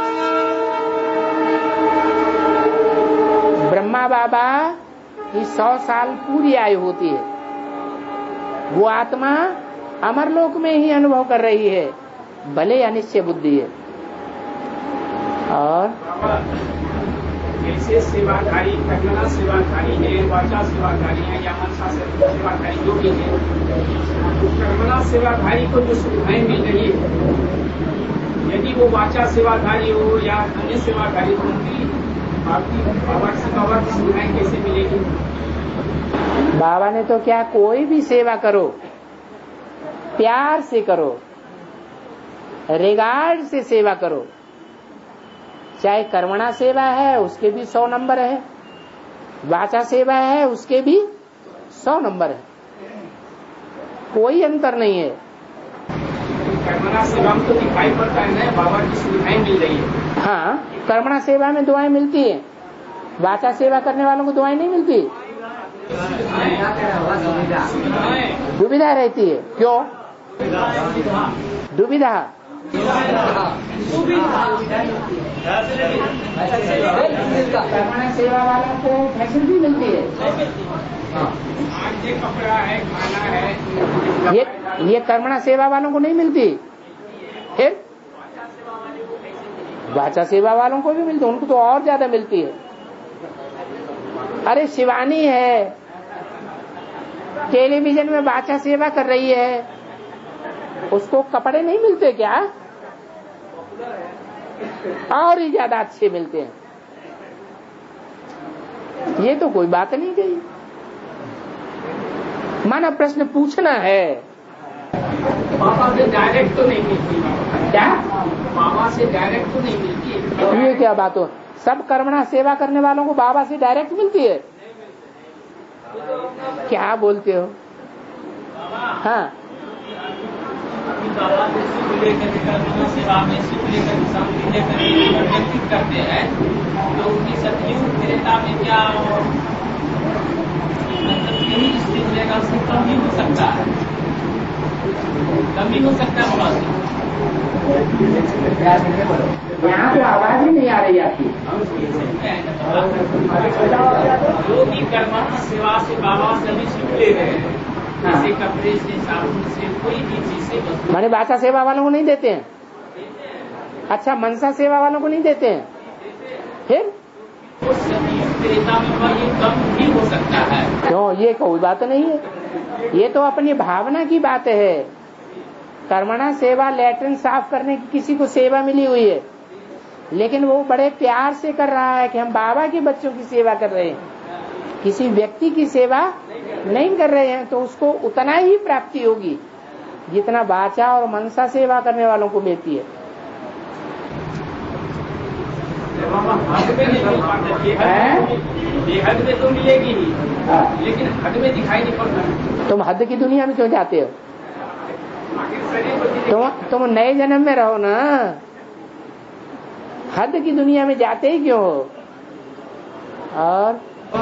ब्रह्मा बाबा की 100 साल पूरी आयु होती है। वो आत्मा अमरलोक में ही अनुभव कर रही है, भले अनिश्चय बुद्धि है। और जैसे सेवाकारी, कर्मणा सेवाकारी है, वाचा सेवाकारी है, या मनसा सेवाकारी जो भी है, तो कर्मणा सेवाकारी को जो सुविधाएं मिल रही है, यदि वो वाचा सेवाकारी हो या अन्य सेवाकारी हो, उनकी बाबा की सुविधाएं कैसे मिलेगी? बाबा ने तो क्या, कोई भी सेवा करो, प्यार से करो, रिगार्ड से सेवा करो, चाहे कर्मणा सेवा है उसके भी 100 नंबर है, वाचा सेवा है उसके भी 100 नंबर है, कोई अंतर नहीं है। कर्मणा सेवा में तो दिखाई पड़ता है ना, बाबा की सुविधाएं मिल रही है। हाँ, कर्मणा सेवा में दुआएं मिलती है, वाचा सेवा करने वालों को दुआएं नहीं मिलती, दुविधा रहती है। क्यों दुविधा? कर्मणा सेवा वालों को फैसिलिटी मिलती है, कपड़ा है, खाना है, ये कर्मणा सेवा वालों को नहीं मिलती। फिर वाचा सेवा वालों को भी मिलती, उनको तो और ज्यादा मिलती है। अरे शिवानी है, टेलीविजन में वाचा सेवा कर रही है, उसको कपड़े नहीं मिलते क्या? और ही ज्यादा अच्छे मिलते हैं। ये तो कोई बात नहीं गई। माना प्रश्न पूछना है, बाबा से डायरेक्ट तो नहीं मिलती। क्या बाबा से डायरेक्ट तो नहीं मिलती। ये क्या बात हो? सब कर्मणा सेवा करने वालों को बाबा से डायरेक्ट मिलती है? क्या बोलते हो? हाँ, बाबा से सुख लेकर सेवा में सुख लेकर शांति लेकर व्यतीत करते हैं, तो उनकी सतयुग त्रेता में क्या यही स्थिति मिलेगा, उससे कम ही हो सकता है, कम ही हो सकता है बाबा से। यहाँ तो आवाज ही नहीं आ रही आपकी। जो भी कर्मणा सेवा से बाबा से भी सुख ले रहे हैं, जैसे कपड़े से, साबुन से, कोई भी चीज से। माने वाचा सेवा वालों को नहीं देते हैं? अच्छा, मनसा सेवा वालों को नहीं देते हैं? फिर त्रेता में ये कम भी हो सकता है। क्यों? ये कोई बात नहीं है, ये तो अपनी भावना की बात है। कर्मणा सेवा लैट्रिन साफ करने की किसी को सेवा मिली हुई है, लेकिन वो बड़े प्यार से कर रहा है कि हम बाबा के बच्चों की सेवा कर रहे हैं, किसी व्यक्ति की सेवा नहीं कर रहे हैं, तो उसको उतना ही प्राप्ति होगी जितना वाचा और मनसा सेवा करने वालों को मिलती है। हद में तो मिलेगी ही, लेकिन हद में दिखाई नहीं पड़ता। तुम हद की दुनिया में क्यों जाते हो? तुम नए जन्म में रहो ना, हद की दुनिया में जाते ही क्यों हो? और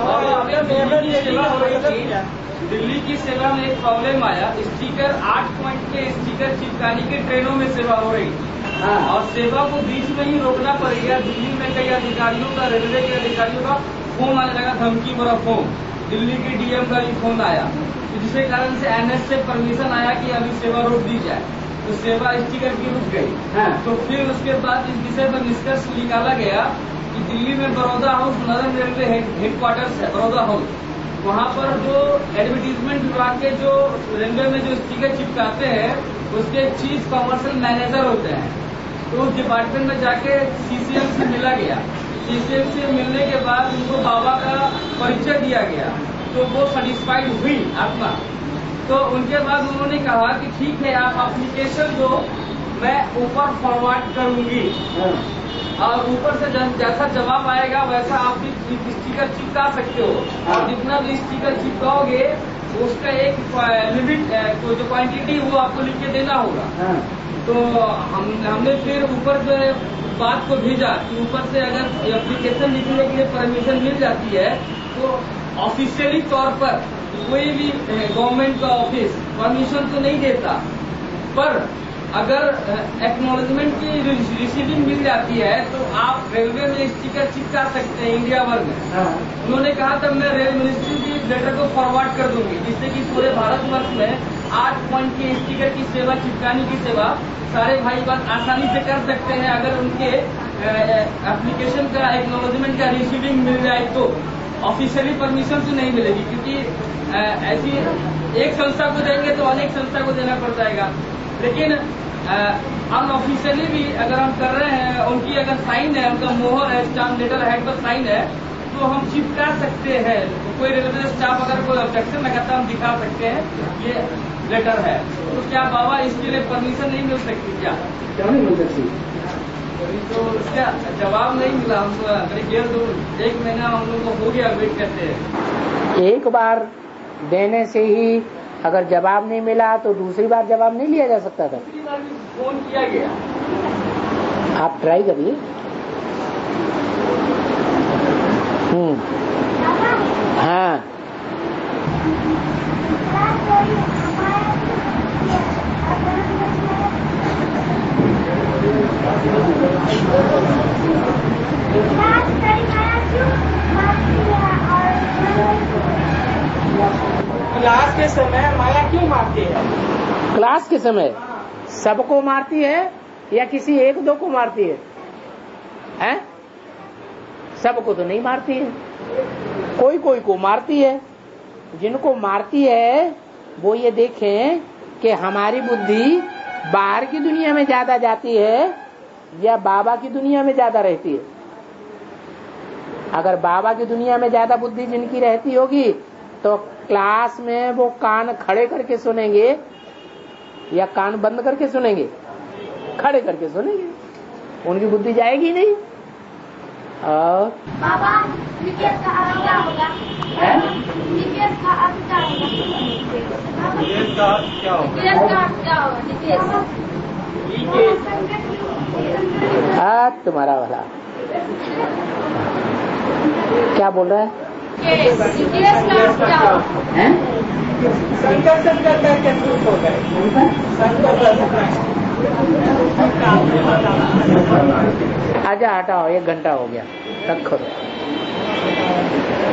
दिल्ली की सेवा में एक प्रॉब्लम आया, स्टिकर 8 पॉइंट के स्टिकर चिपकाने की ट्रेनों में सेवा हो रही थी, और सेवा को बीच में ही रोकना पड़ गया। दिल्ली में कई अधिकारियों का, रेलवे के अधिकारियों का फोन आने लगा, धमकी भरा फोन, दिल्ली के डीएम का भी फोन आया, जिसके कारण से एनएस से परमिशन आया कि अभी सेवा रोक दी जाए, तो सेवा स्टिकर की रुक गई। तो फिर उसके बाद इस विषय पर निष्कर्ष निकाला गया कि दिल्ली में Baroda house northern railway headquarters है, बड़ौदा हाउस, वहाँ पर जो एडवर्टीजमेंट विभाग के जो रेलवे में जो स्टिकर चिपकाते हैं उसके चीफ कमर्शियल मैनेजर होते हैं। तो उस डिपार्टमेंट में जाके सीसीएम से मिला गया, सीसीएम से मिलने के बाद उनको बाबा का परिचय दिया गया, तो वो सेटिस्फाइड हुई आत्मा। तो उनके बाद उन्होंने कहा कि ठीक है, आप एप्लीकेशन दो, मैं ऊपर फॉरवर्ड करूंगी, और ऊपर से जैसा जवाब आएगा वैसा आप भी स्टिकर चिपका सकते हो, और जितना भी स्टिकर चिपकाओगे उसका एक लिमिट, जो क्वांटिटी वो आपको लिख के देना होगा। तो हमने फिर ऊपर जो है बात को भेजा कि ऊपर से अगर एप्लीकेशन लिखने के लिए परमिशन मिल जाती है तो ऑफिशियली तौर पर कोई भी गवर्नमेंट का ऑफिस परमिशन तो नहीं देता, पर अगर एक्नॉलेजमेंट की रिसीविंग मिल जाती है तो आप रेलवे में स्टिकर चिपका सकते हैं इंडिया भर में। उन्होंने कहा तब मैं रेल मिनिस्ट्री की लेटर को फॉरवर्ड कर दूंगी, जिससे कि पूरे भारतवर्ष में 8 पॉइंट के स्टिकर की सेवा, चिपकाने की सेवा सारे भाई बात आसानी से कर सकते हैं, अगर उनके एप्लीकेशन का एक्नॉलेजमेंट का रिसीविंग मिल जाए तो। ऑफिशियली परमिशन तो नहीं मिलेगी, क्योंकि ऐसी एक संस्था को देंगे तो अनेक संस्था को देना पड़ जाएगा, लेकिन अनऑफिशियली भी अगर हम कर रहे हैं, उनकी अगर साइन है, उनका मोहर है, स्टाम्प लेटर हेड पर साइन है, तो हम चिपका सकते हैं। कोई रेलवे स्टाफ अगर कोई ऑब्जेक्शन लगाता हम दिखा सकते हैं ये लेटर है। तो क्या बाबा इसके लिए परमिशन नहीं मिल सकती? क्या क्यों नहीं मिल सकती? तो उसका जवाब नहीं मिला। हम करीब 1 महीना हम लोग को हो गया वेट करते हैं। एक बार देने से ही अगर जवाब नहीं मिला तो दूसरी बार जवाब नहीं लिया जा सकता था। दूसरी बार भी फोन किया गया। आप ट्राई करिए। हाँ, क्लास के समय माया क्यों मारती है? क्लास के समय सबको मारती है या किसी एक दो को मारती है? हैं? सबको तो नहीं मारती है, कोई कोई को मारती है। जिनको मारती है वो ये देखें कि हमारी बुद्धि बाहर की दुनिया में ज्यादा जाती है या बाबा की दुनिया में ज्यादा रहती है। अगर बाबा की दुनिया में ज्यादा बुद्धि जिनकी रहती होगी तो क्लास में वो कान खड़े करके सुनेंगे या कान बंद करके सुनेंगे? खड़े करके सुनेंगे, उनकी बुद्धि जाएगी नहीं। और बाबा जीपीएस का अर्थ क्या होगा? जीपीएस का अर्थ क्या होगा? जीपीएस का क्या होगा? जीपीएस का अर्थ क्या होगा? जीपीएस तुम्हारा वाला क्या बोल रहा है? जीपीएस का अर्थ क्या होगा? संकर्षण करता है, कंफ्यूज हो गए। आजा हटाओ, 1 घंटा हो गया, रखो।